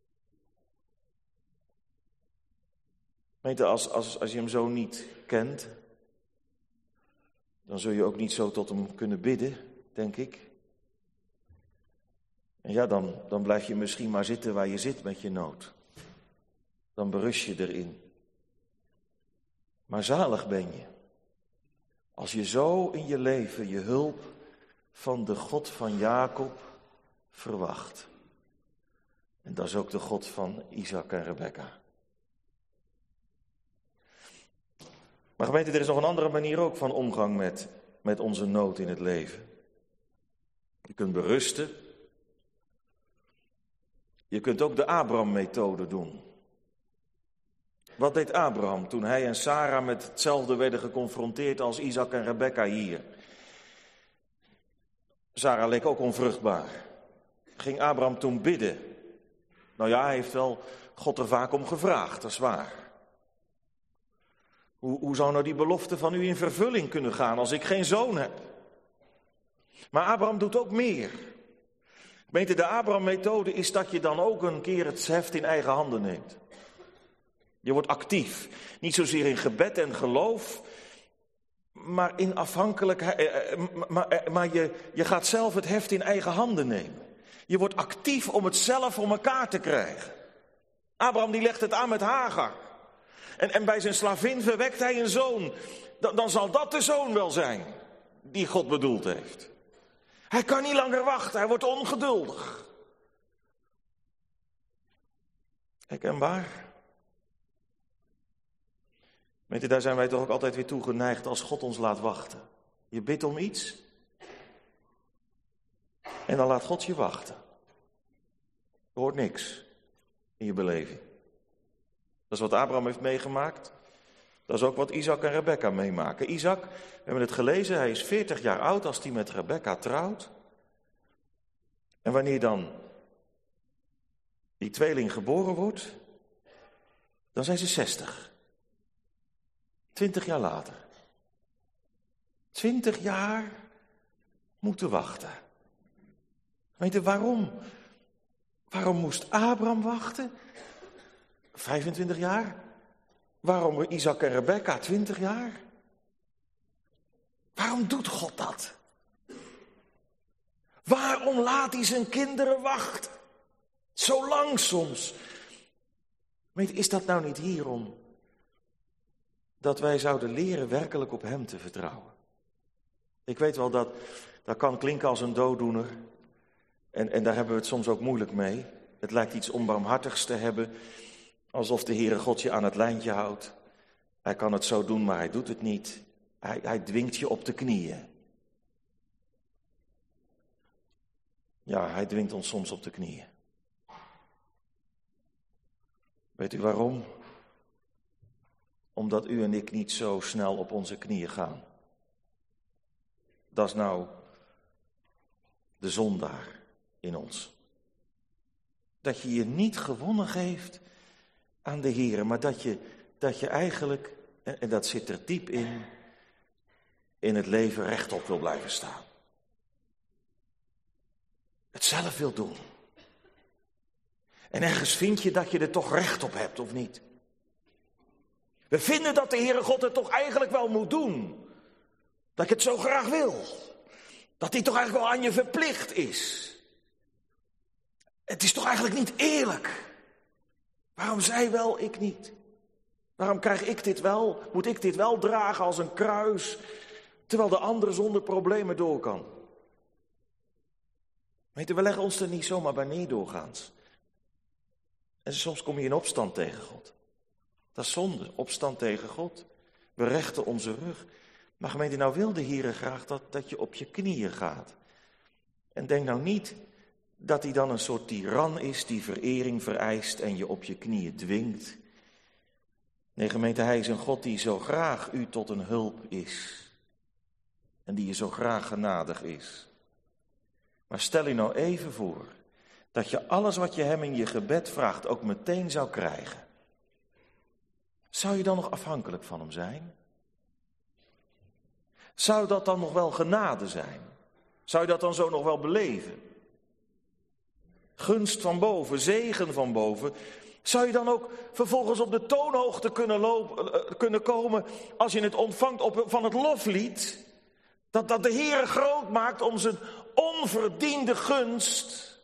Gemeente, als, als, als je hem zo niet kent, dan zul je ook niet zo tot hem kunnen bidden, denk ik. En ja, dan, dan blijf je misschien maar zitten waar je zit met je nood. Dan berust je erin. Maar zalig ben je, als je zo in je leven je hulp van de God van Jacob verwacht. En dat is ook de God van Isaac en Rebekka. Maar gemeente, er is nog een andere manier ook van omgang met, met onze nood in het leven. Je kunt berusten. Je kunt ook de Abraham-methode doen. Wat deed Abraham toen hij en Sara met hetzelfde werden geconfronteerd als Isaac en Rebekka hier? Sara leek ook onvruchtbaar. Ging Abraham toen bidden? Nou ja, hij heeft wel God er vaak om gevraagd, dat is waar. Hoe, hoe zou nou die belofte van u in vervulling kunnen gaan als ik geen zoon heb? Maar Abraham doet ook meer. Gemeente, de Abraham-methode is dat je dan ook een keer het heft in eigen handen neemt. Je wordt actief. Niet zozeer in gebed en geloof, maar in afhankelijkheid. Maar, maar je, je gaat zelf het heft in eigen handen nemen. Je wordt actief om het zelf voor elkaar te krijgen. Abraham die legt het aan met Hagar. En, en bij zijn slavin verwekt hij een zoon. Dan, dan zal dat de zoon wel zijn die God bedoeld heeft. Hij kan niet langer wachten, hij wordt ongeduldig. Herkenbaar? Weet je, daar zijn wij toch ook altijd weer toe geneigd als God ons laat wachten. Je bidt om iets en dan laat God je wachten. Er hoort niks in je beleving. Dat is wat Abraham heeft meegemaakt. Dat is ook wat Isaac en Rebekka meemaken. Isaac, we hebben het gelezen, hij is veertig jaar oud als hij met Rebekka trouwt. En wanneer dan die tweeling geboren wordt, dan zijn ze zestig. Twintig jaar later. Twintig jaar moeten wachten. Weet je waarom? Waarom moest Abraham wachten? vijfentwintig jaar? Waarom Isaac en Rebekka twintig jaar? Waarom doet God dat? Waarom laat hij zijn kinderen wachten? Zo lang soms. Weet je, is dat nou niet hierom? Dat wij zouden leren werkelijk op hem te vertrouwen. Ik weet wel dat, dat kan klinken als een dooddoener. En, en daar hebben we het soms ook moeilijk mee. Het lijkt iets onbarmhartigs te hebben. Alsof de Heere God je aan het lijntje houdt. Hij kan het zo doen, maar hij doet het niet. Hij, hij dwingt je op de knieën. Ja, hij dwingt ons soms op de knieën. Weet u waarom? Omdat u en ik niet zo snel op onze knieën gaan. Dat is nou de zondaar in ons. Dat je je niet gewonnen geeft aan de Heere, maar dat je dat je eigenlijk, en dat zit er diep in, in het leven rechtop wil blijven staan. Het zelf wil doen. En ergens vind je dat je er toch recht op hebt, of niet? We vinden dat de Heere God het toch eigenlijk wel moet doen. Dat je het zo graag wil. Dat hij toch eigenlijk wel aan je verplicht is. Het is toch eigenlijk niet eerlijk. Waarom zij wel, ik niet? Waarom krijg ik dit wel? Moet ik dit wel dragen als een kruis, terwijl de ander zonder problemen door kan? Weet je, we leggen ons er niet zomaar bij neer doorgaans. En soms kom je in opstand tegen God. Dat is zonde, opstand tegen God. We rechten onze rug. Maar gemeente, nou wil de Heere graag dat, dat je op je knieën gaat. En denk nou niet dat hij dan een soort tiran is die verering vereist en je op je knieën dwingt. Nee, gemeente, hij is een God die zo graag u tot een hulp is. En die je zo graag genadig is. Maar stel u nou even voor dat je alles wat je hem in je gebed vraagt ook meteen zou krijgen. Zou je dan nog afhankelijk van hem zijn? Zou dat dan nog wel genade zijn? Zou je dat dan zo nog wel beleven? Gunst van boven, zegen van boven. Zou je dan ook vervolgens op de toonhoogte kunnen, lopen, kunnen komen als je het ontvangt op, van het loflied? Dat, dat de Heere groot maakt om zijn onverdiende gunst.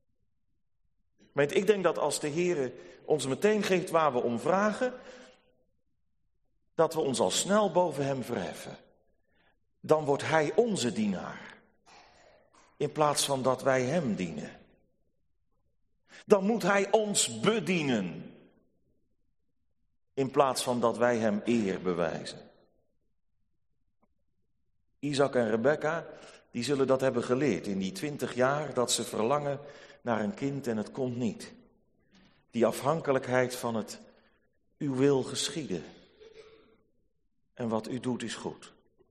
Ik denk dat als de Heere ons meteen geeft waar we om vragen, dat we ons al snel boven hem verheffen. Dan wordt hij onze dienaar. In plaats van dat wij hem dienen. Dan moet hij ons bedienen. In plaats van dat wij hem eer bewijzen. Isaac en Rebekka, die zullen dat hebben geleerd in die twintig jaar dat ze verlangen naar een kind en het komt niet. Die afhankelijkheid van het uw wil geschieden. En wat u doet is goed.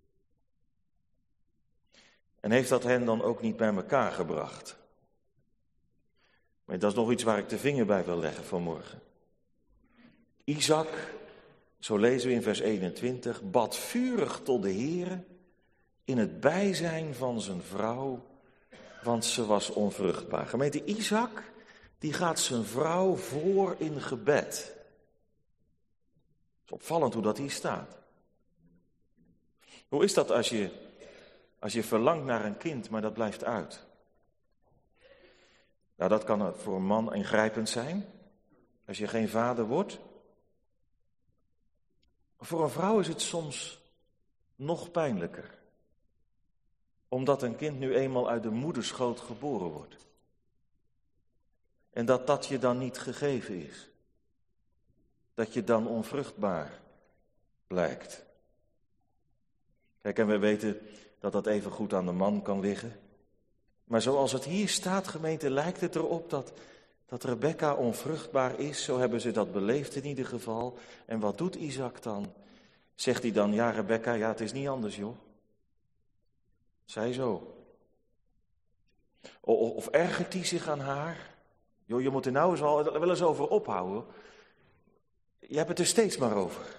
En heeft dat hen dan ook niet bij elkaar gebracht? Maar dat is nog iets waar ik de vinger bij wil leggen vanmorgen. Isaac, zo lezen we in vers eenentwintig, bad vurig tot de Heere in het bijzijn van zijn vrouw, want ze was onvruchtbaar. Gemeente, Isaac, die gaat zijn vrouw voor in gebed. Het is opvallend hoe dat hier staat. Hoe is dat als je, als je verlangt naar een kind, maar dat blijft uit? Nou, dat kan voor een man ingrijpend zijn, als je geen vader wordt. Voor een vrouw is het soms nog pijnlijker. Omdat een kind nu eenmaal uit de moederschoot geboren wordt. En dat dat je dan niet gegeven is. Dat je dan onvruchtbaar blijkt. Kijk, en we weten dat dat even goed aan de man kan liggen. Maar zoals het hier staat, gemeente, lijkt het erop dat, dat Rebekka onvruchtbaar is. Zo hebben ze dat beleefd in ieder geval. En wat doet Isaac dan? Zegt hij dan, ja Rebekka, ja het is niet anders joh. Zij zo. Of, of ergert hij zich aan haar? Joh, je moet er nou eens wel, wel eens over ophouden. Je hebt het er steeds maar over.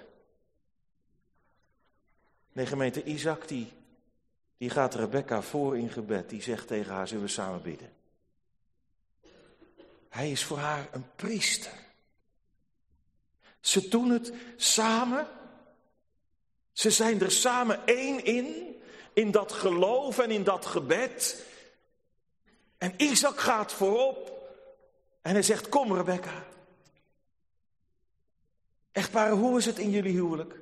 Nee, gemeente, Isaac die, die gaat Rebekka voor in gebed. Die zegt tegen haar, zullen we samen bidden? Hij is voor haar een priester. Ze doen het samen. Ze zijn er samen één in. In dat geloof en in dat gebed. En Isaac gaat voorop. En hij zegt, kom Rebekka. Echtparen, hoe is het in jullie huwelijk?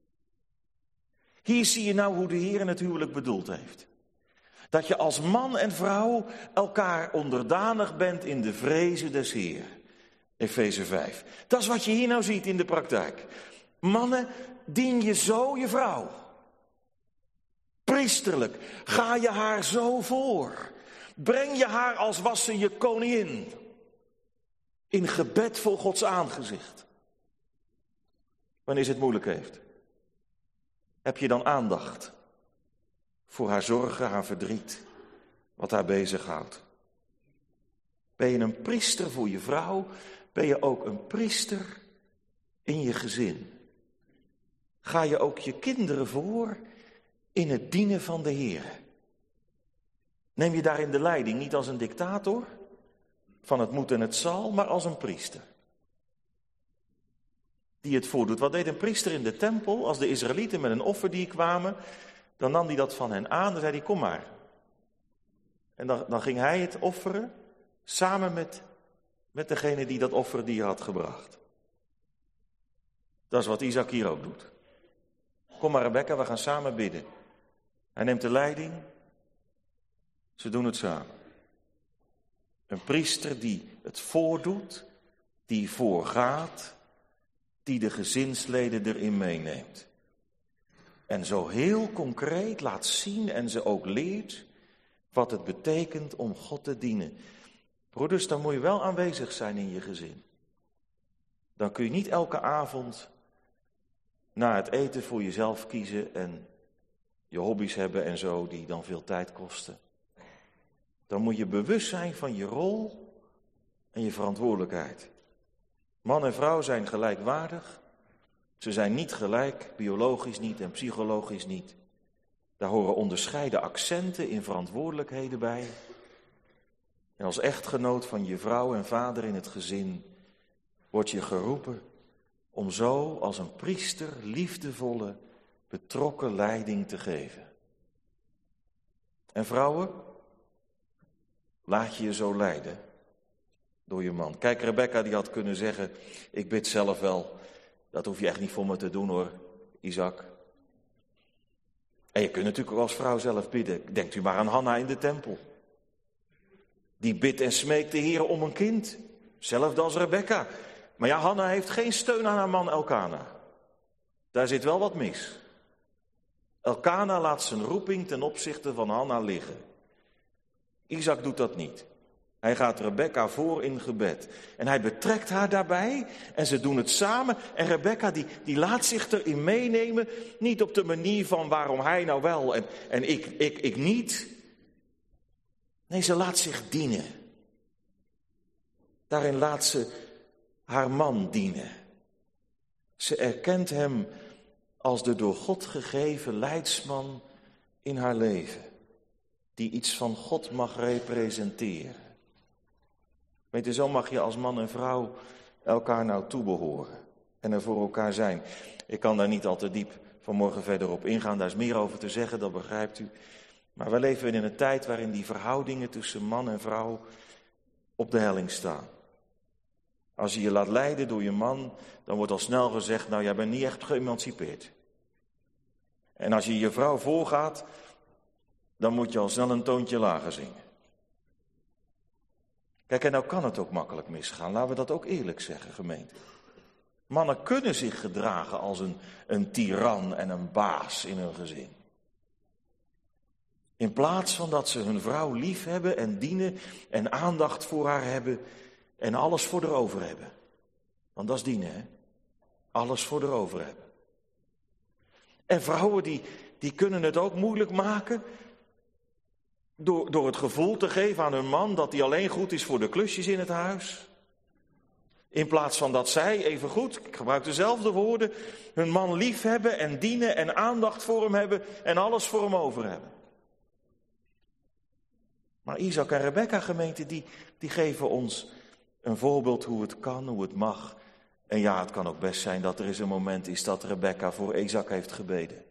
Hier zie je nou hoe de Heer het huwelijk bedoeld heeft. Dat je als man en vrouw elkaar onderdanig bent in de vrezen des Heer. Efeze vijf. Dat is wat je hier nou ziet in de praktijk. Mannen, dien je zo je vrouw. Priesterlijk, ga je haar zo voor. Breng je haar als was ze je koningin. In gebed voor Gods aangezicht. Wanneer ze het moeilijk heeft. Heb je dan aandacht voor haar zorgen, haar verdriet, wat haar bezighoudt? Ben je een priester voor je vrouw? Ben je ook een priester in je gezin? Ga je ook je kinderen voor in het dienen van de Heer? Neem je daarin de leiding niet als een dictator van het moet en het zal, maar als een priester die het voordoet. Wat deed een priester in de tempel als de Israëlieten met een offerdier kwamen? Dan nam hij dat van hen aan, dan zei hij, kom maar. En dan, dan ging hij het offeren samen met, met degene die dat offerdier had gebracht. Dat is wat Isaac hier ook doet. Kom maar Rebecca, we gaan samen bidden. Hij neemt de leiding. Ze doen het samen. Een priester die het voordoet, die voorgaat, die de gezinsleden erin meeneemt. En zo heel concreet laat zien en ze ook leert wat het betekent om God te dienen. Broeders, dan moet je wel aanwezig zijn in je gezin. Dan kun je niet elke avond na het eten voor jezelf kiezen en je hobby's hebben en zo, die dan veel tijd kosten. Dan moet je bewust zijn van je rol en je verantwoordelijkheid. Man en vrouw zijn gelijkwaardig. Ze zijn niet gelijk, biologisch niet en psychologisch niet. Daar horen onderscheiden accenten in verantwoordelijkheden bij. En als echtgenoot van je vrouw en vader in het gezin word je geroepen om zo als een priester liefdevolle, betrokken leiding te geven. En vrouwen, laat je je zo leiden door je man. Kijk, Rebecca die had kunnen zeggen, ik bid zelf wel. Dat hoef je echt niet voor me te doen hoor, Isaac. En je kunt natuurlijk ook als vrouw zelf bidden. Denkt u maar aan Hanna in de tempel. Die bidt en smeekt de Heer om een kind. Zelfde als Rebecca. Maar ja, Hanna heeft geen steun aan haar man Elkana. Daar zit wel wat mis. Elkana laat zijn roeping ten opzichte van Hanna liggen. Isaac doet dat niet. Hij gaat Rebecca voor in gebed. En hij betrekt haar daarbij. En ze doen het samen. En Rebecca die, die laat zich erin meenemen. Niet op de manier van waarom hij nou wel en, en ik, ik, ik niet. Nee, ze laat zich dienen. Daarin laat ze haar man dienen. Ze erkent hem als de door God gegeven leidsman in haar leven. Die iets van God mag representeren. Weet je, zo mag je als man en vrouw elkaar nou toebehoren. En er voor elkaar zijn. Ik kan daar niet al te diep vanmorgen verder op ingaan. Daar is meer over te zeggen, dat begrijpt u. Maar we leven in een tijd waarin die verhoudingen tussen man en vrouw op de helling staan. Als je je laat leiden door je man, dan wordt al snel gezegd, nou jij bent niet echt geëmancipeerd. En als je je vrouw voorgaat, dan moet je al snel een toontje lager zingen. Kijk, en nou kan het ook makkelijk misgaan. Laten we dat ook eerlijk zeggen, gemeente. Mannen kunnen zich gedragen als een, een tiran en een baas in hun gezin. In plaats van dat ze hun vrouw lief hebben en dienen en aandacht voor haar hebben en alles voor haar over hebben. Want dat is dienen, hè? Alles voor haar over hebben. En vrouwen die, die kunnen het ook moeilijk maken door, door het gevoel te geven aan hun man dat hij alleen goed is voor de klusjes in het huis. In plaats van dat zij, even goed, ik gebruik dezelfde woorden, hun man lief hebben en dienen en aandacht voor hem hebben en alles voor hem over hebben. Maar Isaac en Rebecca, gemeente, die, die geven ons een voorbeeld hoe het kan, hoe het mag. En ja, het kan ook best zijn dat er eens een moment is dat Rebecca voor Isaac heeft gebeden.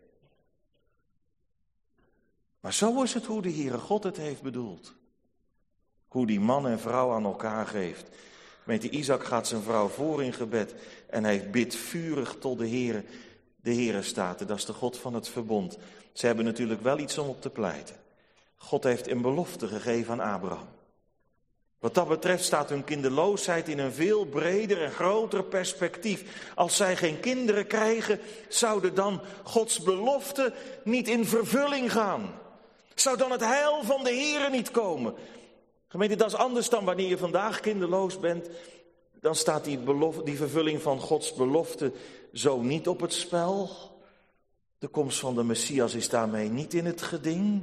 Maar zo is het hoe de Heere God het heeft bedoeld. Hoe die man en vrouw aan elkaar geeft. Gemeente, Isaac gaat zijn vrouw voor in gebed en hij bidt vurig tot de Heere. De Heere staat er, dat is de God van het verbond. Ze hebben natuurlijk wel iets om op te pleiten. God heeft een belofte gegeven aan Abraham. Wat dat betreft staat hun kinderloosheid in een veel breder en groter perspectief. Als zij geen kinderen krijgen, zouden dan Gods belofte niet in vervulling gaan? Zou dan het heil van de Heere niet komen? Gemeente, dat is anders dan wanneer je vandaag kinderloos bent. Dan staat die, belofte, die vervulling van Gods belofte zo niet op het spel. De komst van de Messias is daarmee niet in het geding.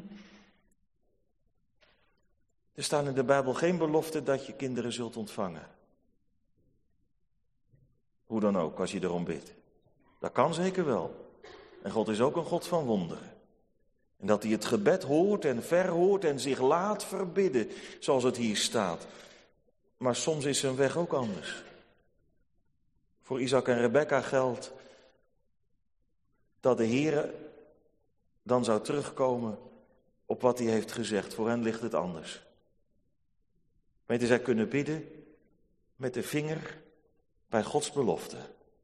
Er staan in de Bijbel geen beloften dat je kinderen zult ontvangen. Hoe dan ook, als je erom bidt. Dat kan zeker wel. En God is ook een God van wonderen. En dat hij het gebed hoort en verhoort en zich laat verbidden, zoals het hier staat. Maar soms is zijn weg ook anders. Voor Isaac en Rebekka geldt dat de Heer dan zou terugkomen op wat hij heeft gezegd. Voor hen ligt het anders. Weet je, zij kunnen bidden met de vinger bij Gods belofte.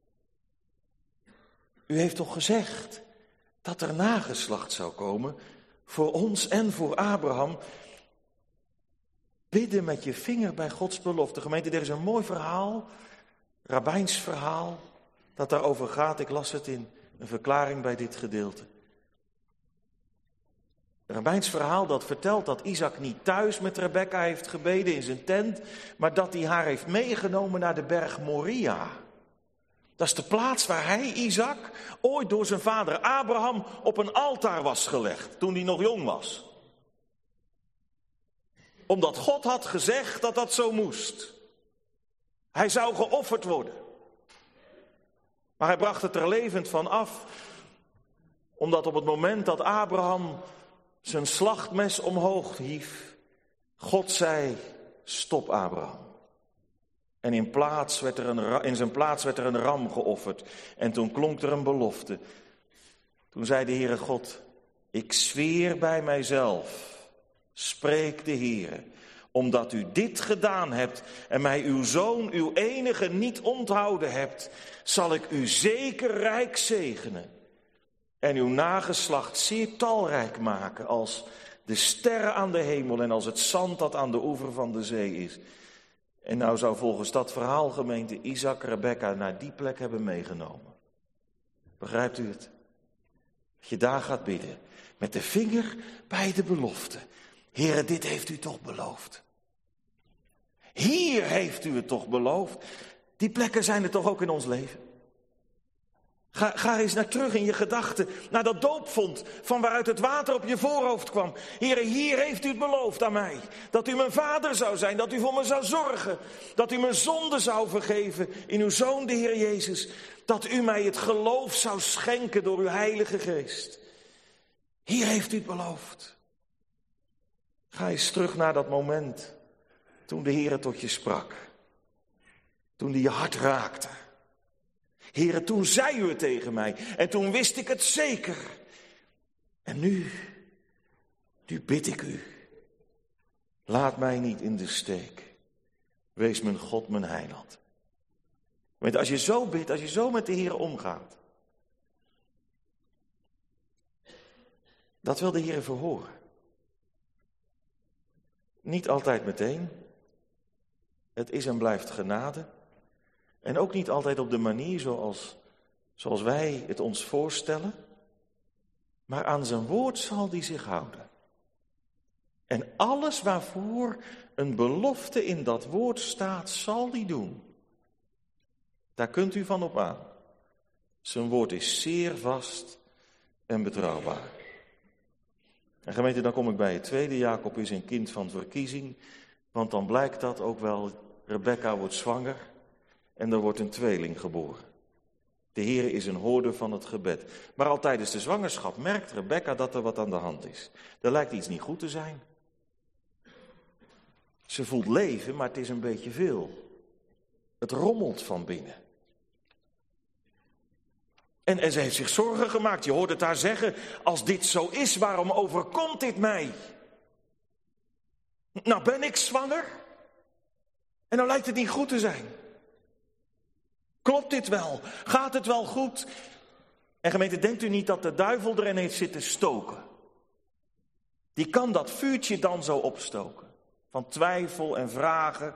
U heeft toch gezegd dat er nageslacht zou komen voor ons en voor Abraham. Bidden met je vinger bij Gods belofte. Gemeente, er is een mooi verhaal, rabbijns verhaal, dat daarover gaat. Ik las het in een verklaring bij dit gedeelte. Een rabbijns verhaal dat vertelt dat Isaac niet thuis met Rebekka heeft gebeden in zijn tent, maar dat hij haar heeft meegenomen naar de berg Moria. Dat is de plaats waar hij, Isaac, ooit door zijn vader Abraham op een altaar was gelegd, toen hij nog jong was. Omdat God had gezegd dat dat zo moest. Hij zou geofferd worden. Maar hij bracht het er levend van af, omdat op het moment dat Abraham zijn slachtmes omhoog hief, God zei, stop Abraham. En in, plaats werd er een, in zijn plaats werd er een ram geofferd. En toen klonk er een belofte. Toen zei de Heere God, ik zweer bij mijzelf, spreek de Heere, omdat u dit gedaan hebt en mij uw zoon, uw enige niet onthouden hebt, zal ik u zeker rijk zegenen. En uw nageslacht zeer talrijk maken als de sterren aan de hemel en als het zand dat aan de oever van de zee is. En nou zou volgens dat verhaal, gemeente, Isaac Rebekka naar die plek hebben meegenomen. Begrijpt u het? Dat je daar gaat bidden, met de vinger bij de belofte. Heere, dit heeft u toch beloofd. Hier heeft u het toch beloofd. Die plekken zijn er toch ook in ons leven. Ga, ga eens naar terug in je gedachten, naar dat doopvont van waaruit het water op je voorhoofd kwam. Heere, hier heeft u het beloofd aan mij. Dat u mijn vader zou zijn, dat u voor me zou zorgen. Dat u mijn zonde zou vergeven in uw Zoon, de Heer Jezus. Dat u mij het geloof zou schenken door uw Heilige Geest. Hier heeft u het beloofd. Ga eens terug naar dat moment toen de Heer tot je sprak. Toen die je hart raakte. Heere, toen zei u het tegen mij en toen wist ik het zeker. En nu, nu bid ik u. Laat mij niet in de steek. Wees mijn God, mijn heiland. Want als je zo bidt, als je zo met de Heer omgaat, dat wil de Heer verhoren. Niet altijd meteen. Het is en blijft genade. En ook niet altijd op de manier zoals, zoals wij het ons voorstellen. Maar aan zijn woord zal hij zich houden. En alles waarvoor een belofte in dat woord staat, zal hij doen. Daar kunt u van op aan. Zijn woord is zeer vast en betrouwbaar. En gemeente, dan kom ik bij het tweede. Jacob is een kind van verkiezing. Want dan blijkt dat ook wel, Rebekka wordt zwanger. En er wordt een tweeling geboren. De Heer is een hoorder van het gebed. Maar al tijdens de zwangerschap merkt Rebekka dat er wat aan de hand is. Er lijkt iets niet goed te zijn. Ze voelt leven, maar het is een beetje veel. Het rommelt van binnen. En, en ze heeft zich zorgen gemaakt. Je hoort het haar zeggen. Als dit zo is, waarom overkomt dit mij? Nou ben ik zwanger. En nou lijkt het niet goed te zijn. Klopt dit wel? Gaat het wel goed? En gemeente, denkt u niet dat de duivel erin heeft zitten stoken? Die kan dat vuurtje dan zo opstoken. Van twijfel en vragen.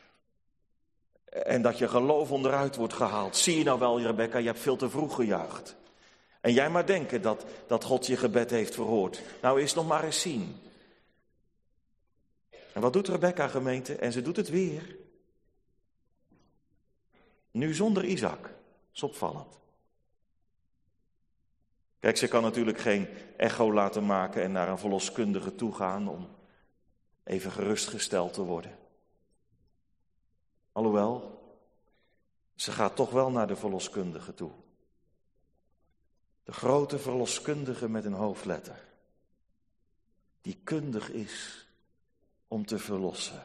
En dat je geloof onderuit wordt gehaald. Zie je nou wel, Rebekka, je hebt veel te vroeg gejuicht. En jij maar denken dat, dat God je gebed heeft verhoord. Nou, eerst nog maar eens zien. En wat doet Rebekka, gemeente? En ze doet het weer. Nu zonder Isaac. Is opvallend. Kijk, ze kan natuurlijk geen echo laten maken en naar een verloskundige toe gaan om even gerustgesteld te worden. Alhoewel, Ze gaat toch wel naar de verloskundige toe. De grote verloskundige met een hoofdletter. Die kundig is om te verlossen.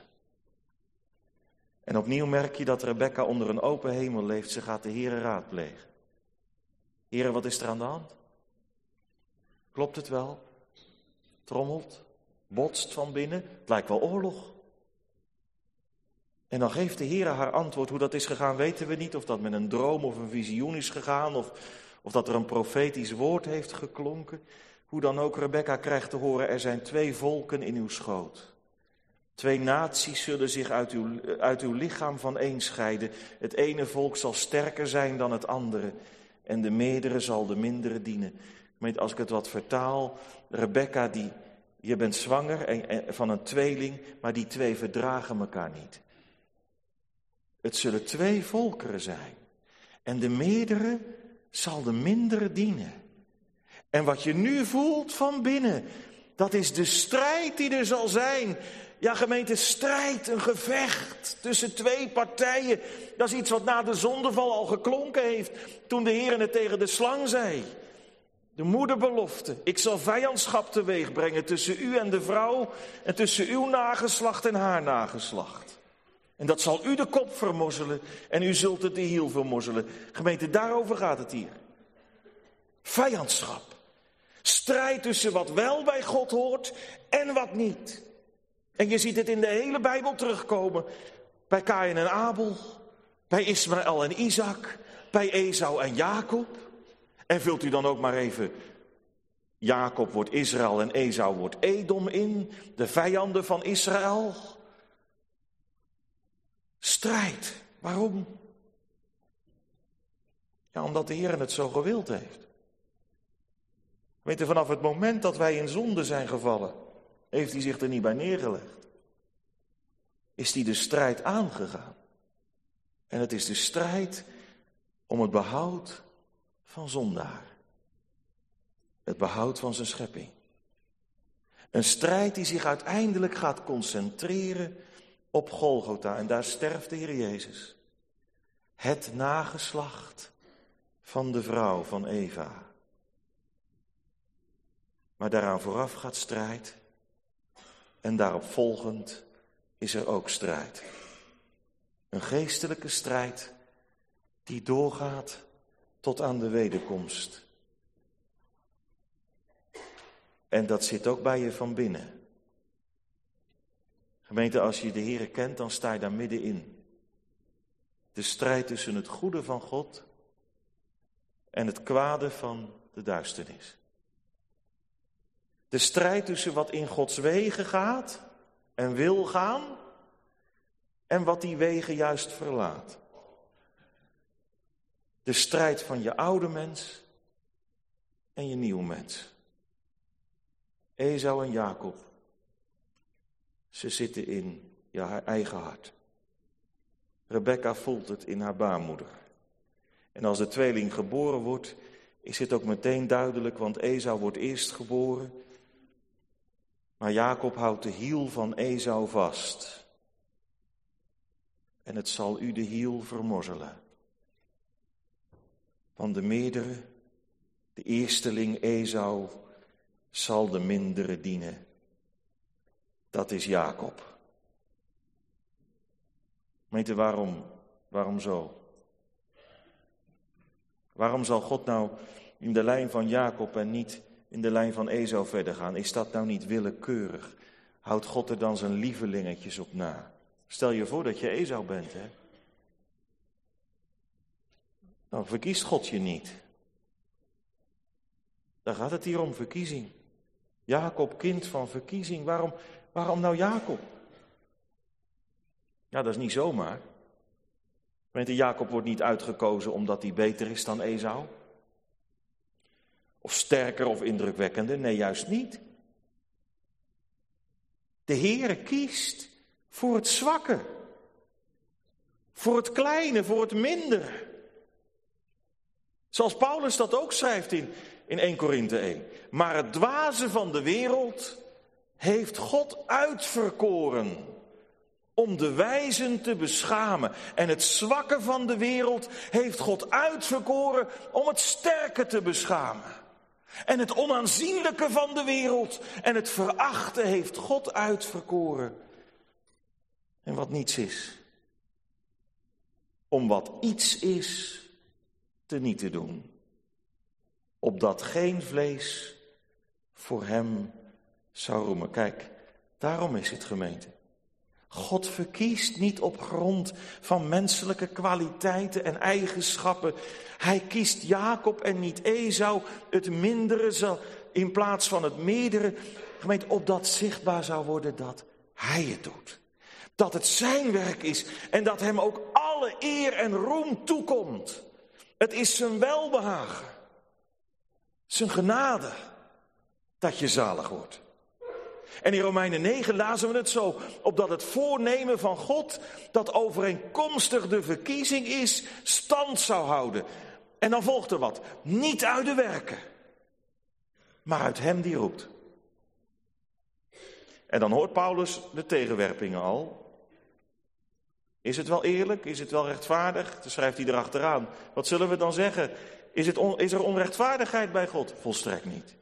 En opnieuw merk je dat Rebecca onder een open hemel leeft. Ze gaat de Heere raadplegen. Heere, wat is er aan de hand? Klopt het wel? Trommelt? Botst van binnen? Het lijkt wel oorlog. En dan geeft de Heere haar antwoord. Hoe dat is gegaan weten we niet. Of dat met een droom of een visioen is gegaan. Of, of dat er een profetisch woord heeft geklonken. Hoe dan ook, Rebecca krijgt te horen, er zijn twee volken in uw schoot. Twee naties zullen zich uit uw, uit uw lichaam van één scheiden. Het ene volk zal sterker zijn dan het andere. En de meerdere zal de mindere dienen. Als ik het wat vertaal, Rebecca, die, je bent zwanger en, en, van een tweeling, maar die twee verdragen elkaar niet. Het zullen twee volkeren zijn. En de meerdere zal de mindere dienen. En wat je nu voelt van binnen, dat is de strijd die er zal zijn. Ja, gemeente, strijd, een gevecht tussen twee partijen. Dat is iets wat na de zondeval al geklonken heeft, toen de Heer het tegen de slang zei. De moederbelofte, ik zal vijandschap teweeg brengen tussen u en de vrouw en tussen uw nageslacht en haar nageslacht. En dat zal u de kop vermorzelen en u zult het de hiel vermorzelen. Gemeente, daarover gaat het hier. Vijandschap. Strijd tussen wat wel bij God hoort en wat niet. En je ziet het in de hele Bijbel terugkomen. Bij Kaïn en Abel, bij Ismaël en Isaac, bij Esau en Jacob. En vult u dan ook maar even, Jacob wordt Israël en Esau wordt Edom in, de vijanden van Israël. Strijd, waarom? Ja, omdat de Heer het zo gewild heeft. Weet u, vanaf het moment dat wij in zonde zijn gevallen, heeft hij zich er niet bij neergelegd. Is hij de strijd aangegaan. En het is de strijd om het behoud van zondaar. Het behoud van zijn schepping. Een strijd die zich uiteindelijk gaat concentreren op Golgotha. En daar sterft de Heer Jezus. Het nageslacht van de vrouw van Eva. Maar daaraan vooraf gaat strijd. En daarop volgend is er ook strijd. Een geestelijke strijd die doorgaat tot aan de wederkomst. En dat zit ook bij je van binnen. Gemeente, als je de Heere kent, dan sta je daar middenin. De strijd tussen het goede van God en het kwade van de duisternis. De strijd tussen wat in Gods wegen gaat en wil gaan en wat die wegen juist verlaat. De strijd van je oude mens en je nieuwe mens. Esau en Jacob. Ze zitten in ja, haar eigen hart. Rebecca voelt het in haar baarmoeder. En als de tweeling geboren wordt, is het ook meteen duidelijk, want Esau wordt eerst geboren. Maar Jacob houdt de hiel van Esau vast. En het zal u de hiel vermorzelen. Van de meerdere, de eersteling Esau, zal de mindere dienen. Dat is Jacob. Weet u waarom? Waarom zo? Waarom zal God nou in de lijn van Jacob en niet in de lijn van Esau verder gaan? Is dat nou niet willekeurig? Houdt God er dan zijn lievelingetjes op na? Stel je voor dat je Esau bent, hè? Dan verkiest God je niet. Daar gaat het hier om, verkiezing. Jacob, kind van verkiezing. Waarom, waarom nou Jacob? Ja, dat is niet zomaar. Weet je, Jacob wordt niet uitgekozen omdat hij beter is dan Esau. Of sterker of indrukwekkender. Nee, juist niet. De Heere kiest voor het zwakke. Voor het kleine, voor het mindere. Zoals Paulus dat ook schrijft in, in Eerste Korinthe één. Maar het dwaze van de wereld heeft God uitverkoren. om de wijzen te beschamen. En het zwakke van de wereld heeft God uitverkoren om het sterke te beschamen. En het onaanzienlijke van de wereld en het verachte heeft God uitverkoren. En wat niets is, om wat iets is te niet te doen. Opdat geen vlees voor hem zou roemen. Kijk, daarom is het, gemeente. God verkiest niet op grond van menselijke kwaliteiten en eigenschappen. Hij kiest Jacob en niet Esau, het mindere in plaats van het meerdere. Gemeente, opdat zichtbaar zou worden dat hij het doet. Dat het zijn werk is en dat hem ook alle eer en roem toekomt. Het is zijn welbehagen, zijn genade, dat je zalig wordt. En in Romeinen negen lazen we het zo, opdat het voornemen van God, dat overeenkomstig de verkiezing is, stand zou houden. En dan volgt er wat, niet uit de werken, maar uit hem die roept. En dan hoort Paulus de tegenwerpingen al. Is het wel eerlijk? Is het wel rechtvaardig? Dan schrijft hij erachteraan. Wat zullen we dan zeggen? Is, het on, is er onrechtvaardigheid bij God? Volstrekt niet.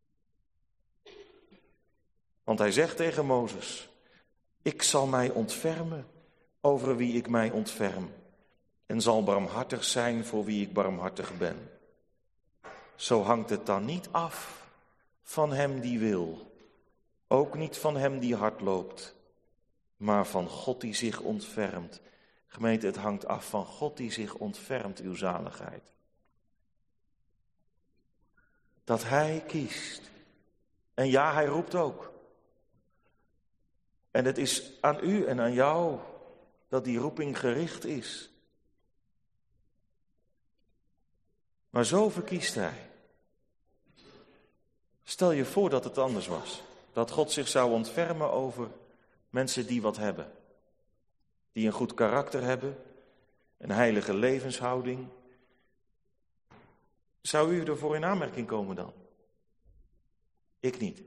Want hij zegt tegen Mozes, ik zal mij ontfermen over wie ik mij ontferm. En zal barmhartig zijn voor wie ik barmhartig ben. Zo hangt het dan niet af van hem die wil. Ook niet van hem die hard loopt. Maar van God die zich ontfermt. Gemeente, het hangt af van God die zich ontfermt, uw zaligheid. Dat hij kiest. En ja, hij roept ook. En het is aan u en aan jou dat die roeping gericht is. Maar zo verkiest hij. Stel je voor dat het anders was. Dat God zich zou ontfermen over mensen die wat hebben. Die een goed karakter hebben. Een heilige levenshouding. Zou u ervoor in aanmerking komen dan? Ik niet.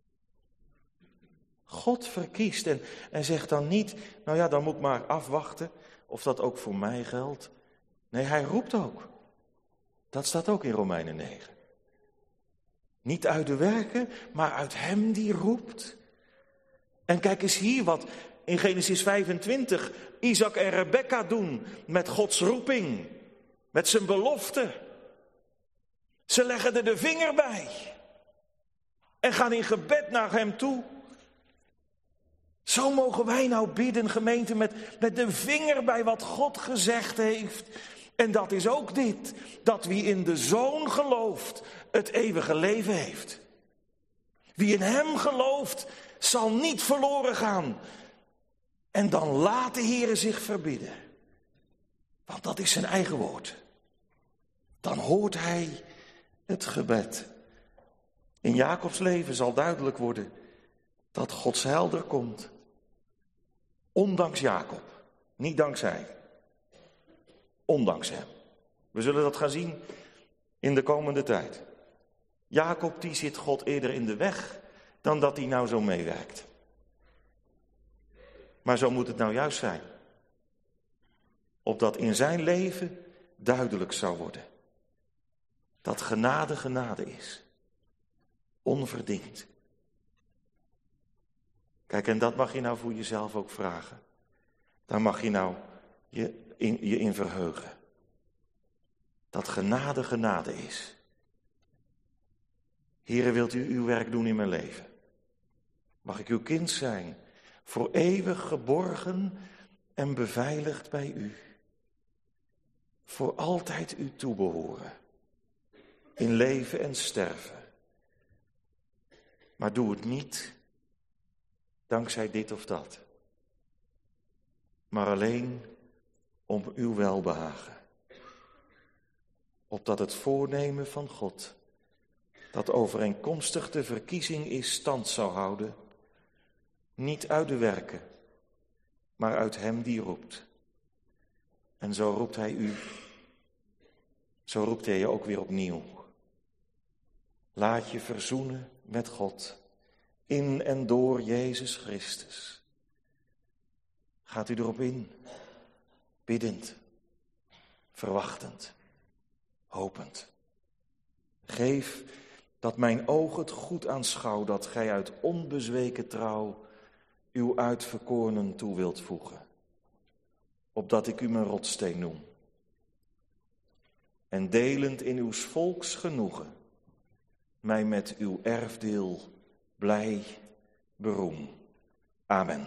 God verkiest en, en zegt dan niet, nou ja, dan moet ik maar afwachten of dat ook voor mij geldt. Nee, hij roept ook. Dat staat ook in Romeinen negen. Niet uit de werken, maar uit hem die roept. En kijk eens hier wat in Genesis vijfentwintig Isaac en Rebekka doen met Gods roeping, met zijn belofte. Ze leggen er de vinger bij en gaan in gebed naar hem toe. Zo mogen wij nou bidden, gemeente, met, met de vinger bij wat God gezegd heeft. En dat is ook dit, dat wie in de Zoon gelooft, het eeuwige leven heeft. Wie in hem gelooft, zal niet verloren gaan. En dan laat de Heere zich verbidden. Want dat is zijn eigen woord. Dan hoort hij het gebed. In Jacobs leven zal duidelijk worden dat Gods heil er komt. Ondanks Jacob, niet dankzij. Ondanks hem. We zullen dat gaan zien in de komende tijd. Jacob die zit God eerder in de weg dan dat hij nou zo meewerkt. Maar zo moet het nou juist zijn. Opdat in zijn leven duidelijk zou worden. Dat genade genade is. Onverdiend. Kijk, en dat mag je nou voor jezelf ook vragen. Daar mag je nou je in, je in verheugen. Dat genade genade is. Heere, wilt u uw werk doen in mijn leven? Mag ik uw kind zijn, voor eeuwig geborgen en beveiligd bij u. Voor altijd u toebehoren. In leven en sterven. Maar doe het niet dankzij dit of dat. Maar alleen om uw welbehagen. Opdat het voornemen van God, dat overeenkomstig de verkiezing is, stand zou houden. Niet uit de werken, maar uit hem die roept. En zo roept hij u. Zo roept hij je ook weer opnieuw. Laat je verzoenen met God. In en door Jezus Christus. Gaat u erop in, biddend, verwachtend, hopend. Geef dat mijn oog het goed aanschouw, dat gij uit onbezweken trouw uw uitverkorenen toe wilt voegen, opdat ik u mijn rotssteen noem. En delend in uws volks genoegen, mij met uw erfdeel blij beroem. Amen.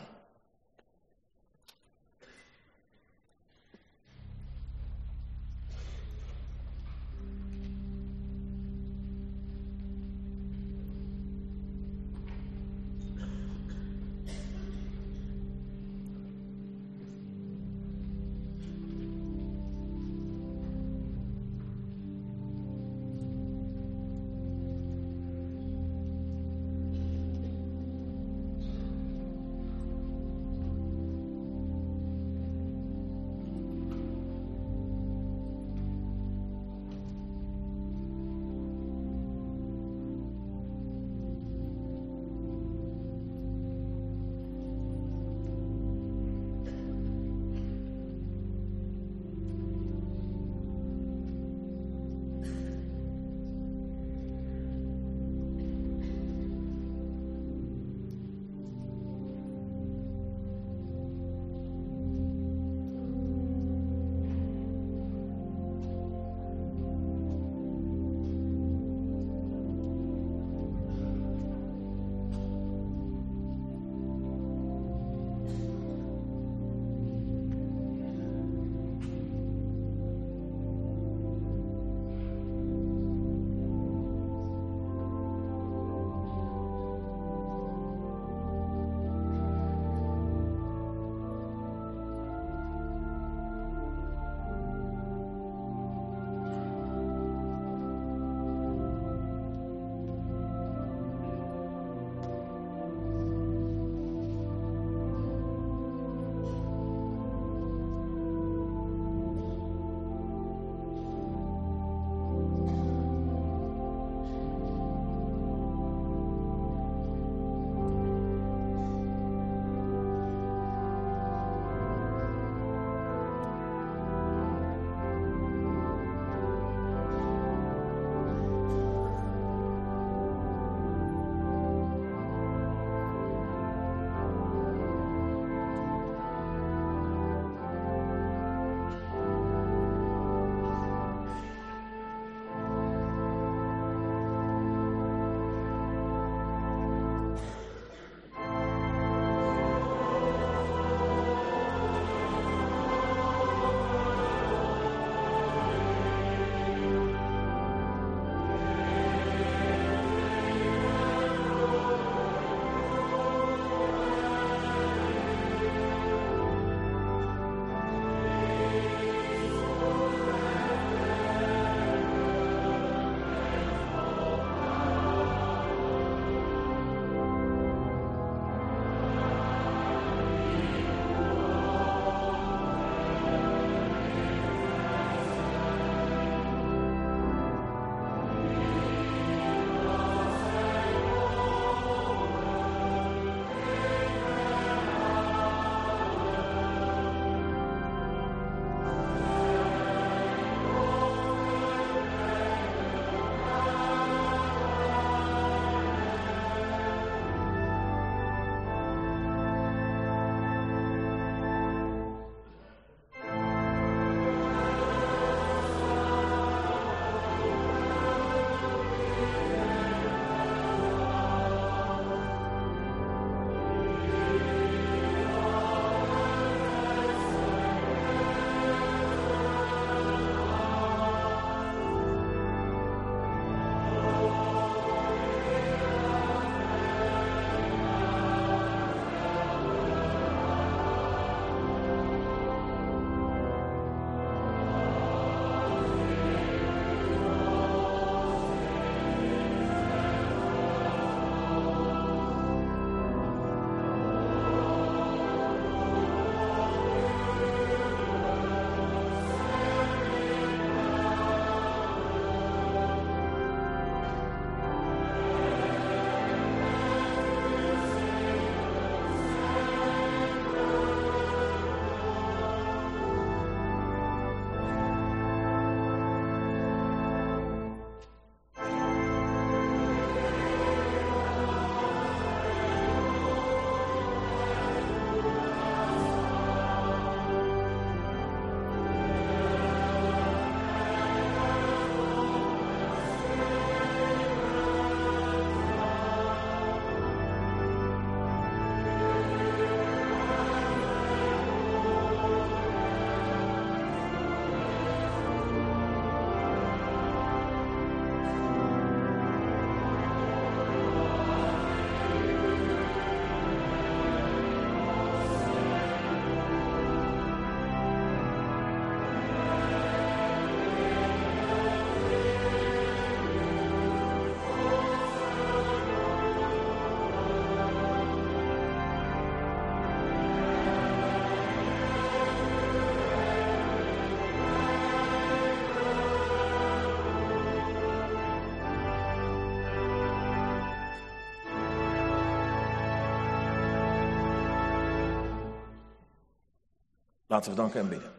Laten we danken en bidden.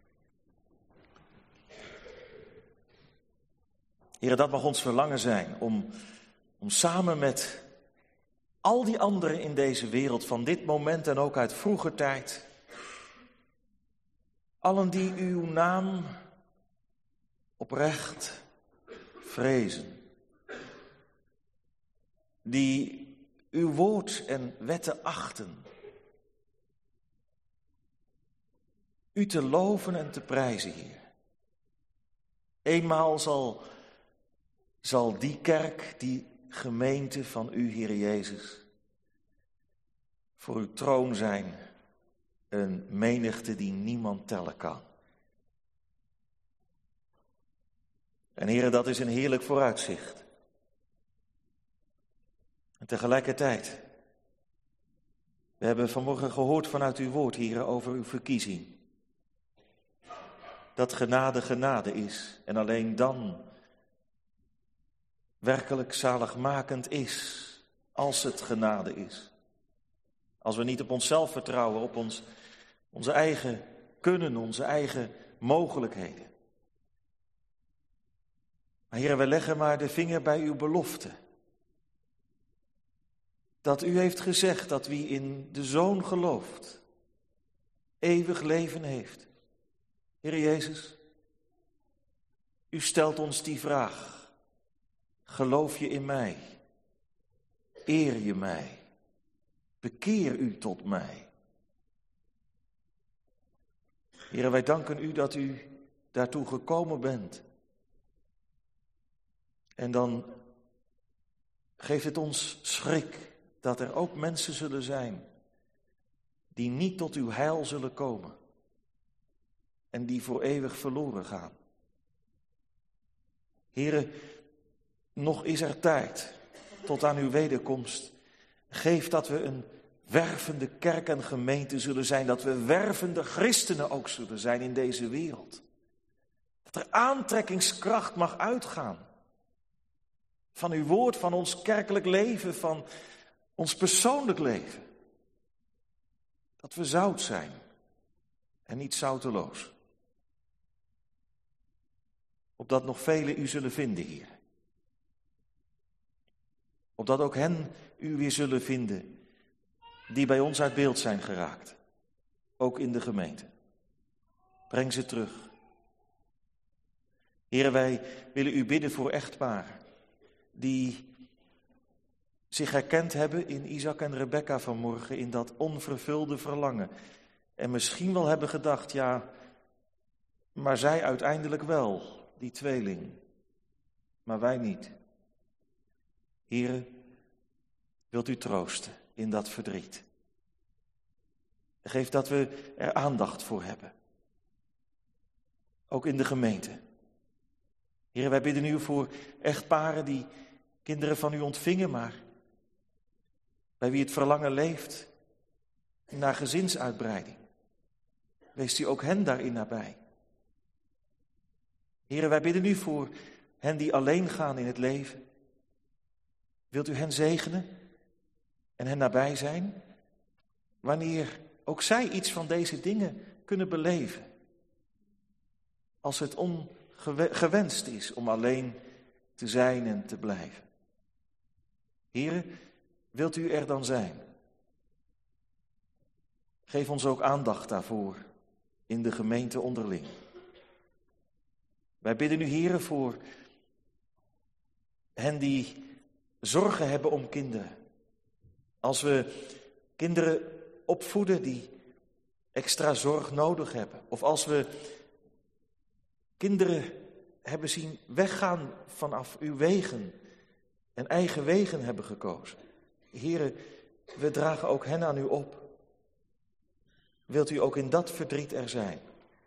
Heere, dat mag ons verlangen zijn om, om samen met al die anderen in deze wereld van dit moment en ook uit vroeger tijd, allen die uw naam oprecht vrezen, die uw woord en wetten achten, u te loven en te prijzen, Heer. Eenmaal zal, zal die kerk, die gemeente van u, Heer Jezus, voor uw troon zijn, een menigte die niemand tellen kan. En Heer, dat is een heerlijk vooruitzicht. En tegelijkertijd, we hebben vanmorgen gehoord vanuit uw woord, Heer, over uw verkiezing. Dat genade genade is en alleen dan werkelijk zaligmakend is, als het genade is. Als we niet op onszelf vertrouwen, op ons, onze eigen kunnen, onze eigen mogelijkheden. Maar Heer, we leggen maar de vinger bij uw belofte. Dat u heeft gezegd dat wie in de Zoon gelooft, eeuwig leven heeft. Heer Jezus, u stelt ons die vraag. Geloof je in mij? Eer je mij? Bekeer u tot mij? Heer, wij danken u dat u daartoe gekomen bent. En dan geeft het ons schrik dat er ook mensen zullen zijn die niet tot uw heil zullen komen en die voor eeuwig verloren gaan. Heere, nog is er tijd tot aan uw wederkomst. Geef dat we een wervende kerk en gemeente zullen zijn, dat we wervende christenen ook zullen zijn in deze wereld. Dat er aantrekkingskracht mag uitgaan van uw woord, van ons kerkelijk leven, van ons persoonlijk leven. Dat we zout zijn en niet zouteloos. Opdat nog velen u zullen vinden, Heer. Opdat ook hen u weer zullen vinden die bij ons uit beeld zijn geraakt. Ook in de gemeente. Breng ze terug. Heer, wij willen u bidden voor echtparen die zich herkend hebben in Isaac en Rebecca vanmorgen, in dat onvervulde verlangen. En misschien wel hebben gedacht, ja, maar zij uiteindelijk wel, die tweeling, maar wij niet. Heere, wilt u troosten in dat verdriet. Geef dat we er aandacht voor hebben. Ook in de gemeente. Heere, wij bidden u voor echtparen die kinderen van u ontvingen, maar bij wie het verlangen leeft naar gezinsuitbreiding. Wees u ook hen daarin nabij. Heere, wij bidden u voor hen die alleen gaan in het leven. Wilt u hen zegenen en hen nabij zijn, wanneer ook zij iets van deze dingen kunnen beleven. Als het ongewenst is om alleen te zijn en te blijven. Heere, wilt u er dan zijn? Geef ons ook aandacht daarvoor in de gemeente onderling. Wij bidden u, Heere, voor hen die zorgen hebben om kinderen. Als we kinderen opvoeden die extra zorg nodig hebben. Of als we kinderen hebben zien weggaan vanaf uw wegen en eigen wegen hebben gekozen. Heere, we dragen ook hen aan u op. Wilt u ook in dat verdriet er zijn?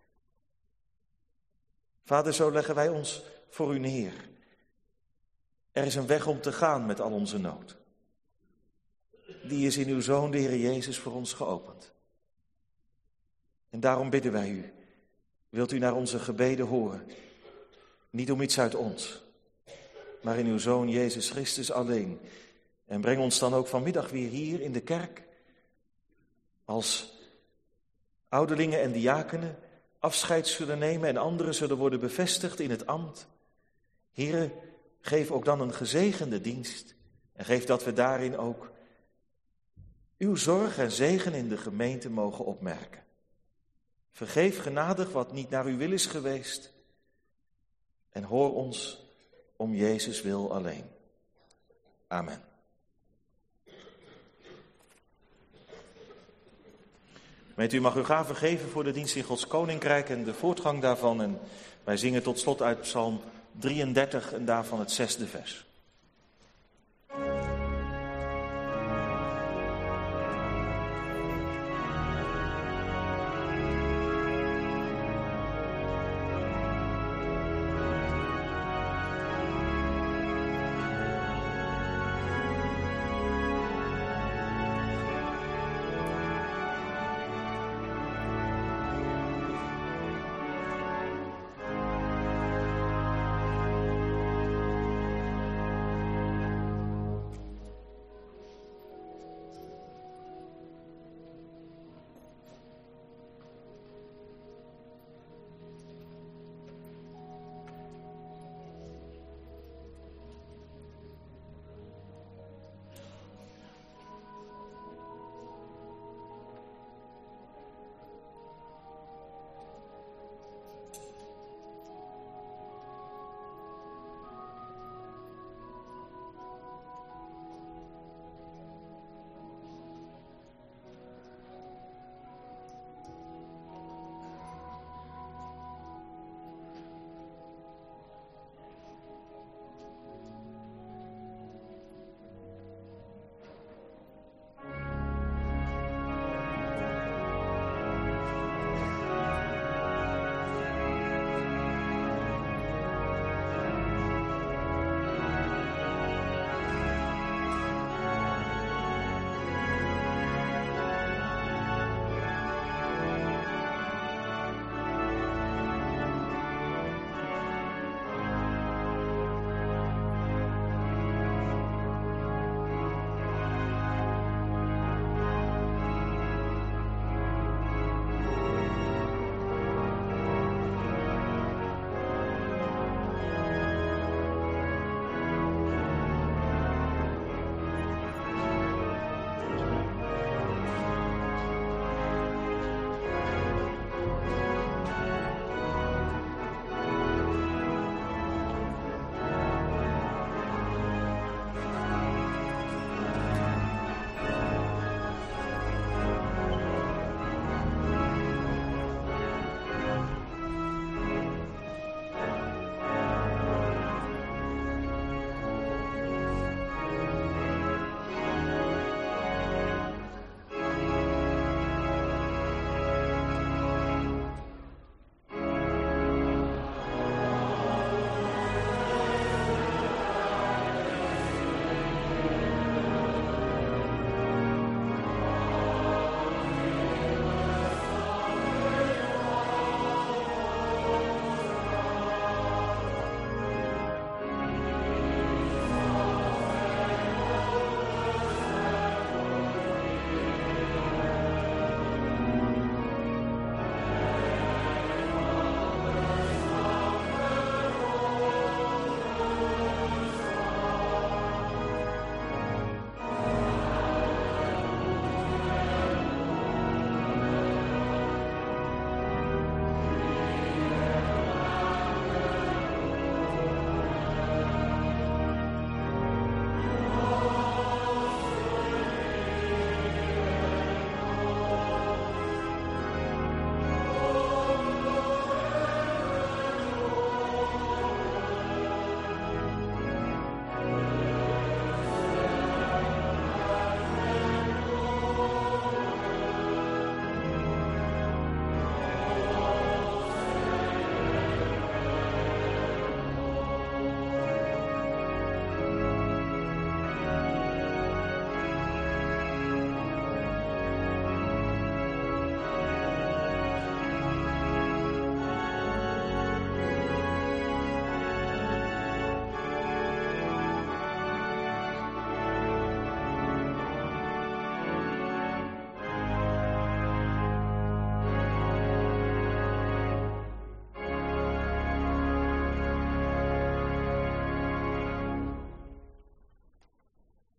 Vader, zo leggen wij ons voor u neer. Er is een weg om te gaan met al onze nood. Die is in uw Zoon, de Heer Jezus, voor ons geopend. En daarom bidden wij u. Wilt u naar onze gebeden horen? Niet om iets uit ons, maar in uw Zoon Jezus Christus alleen. En breng ons dan ook vanmiddag weer hier in de kerk als ouderlingen en diakenen afscheid zullen nemen en anderen zullen worden bevestigd in het ambt. Heere, geef ook dan een gezegende dienst en geef dat we daarin ook uw zorg en zegen in de gemeente mogen opmerken. Vergeef genadig wat niet naar uw wil is geweest en hoor ons om Jezus wil alleen. Amen. Gemeente, u mag uw gaven geven voor de dienst in Gods Koninkrijk en de voortgang daarvan. En wij zingen tot slot uit Psalm drieëndertig en daarvan het zesde vers.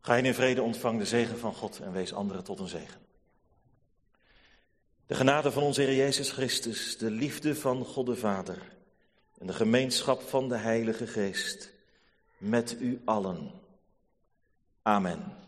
Ga in vrede, ontvang de zegen van God en wees anderen tot een zegen. De genade van onze Heer Jezus Christus, de liefde van God de Vader en de gemeenschap van de Heilige Geest met u allen. Amen.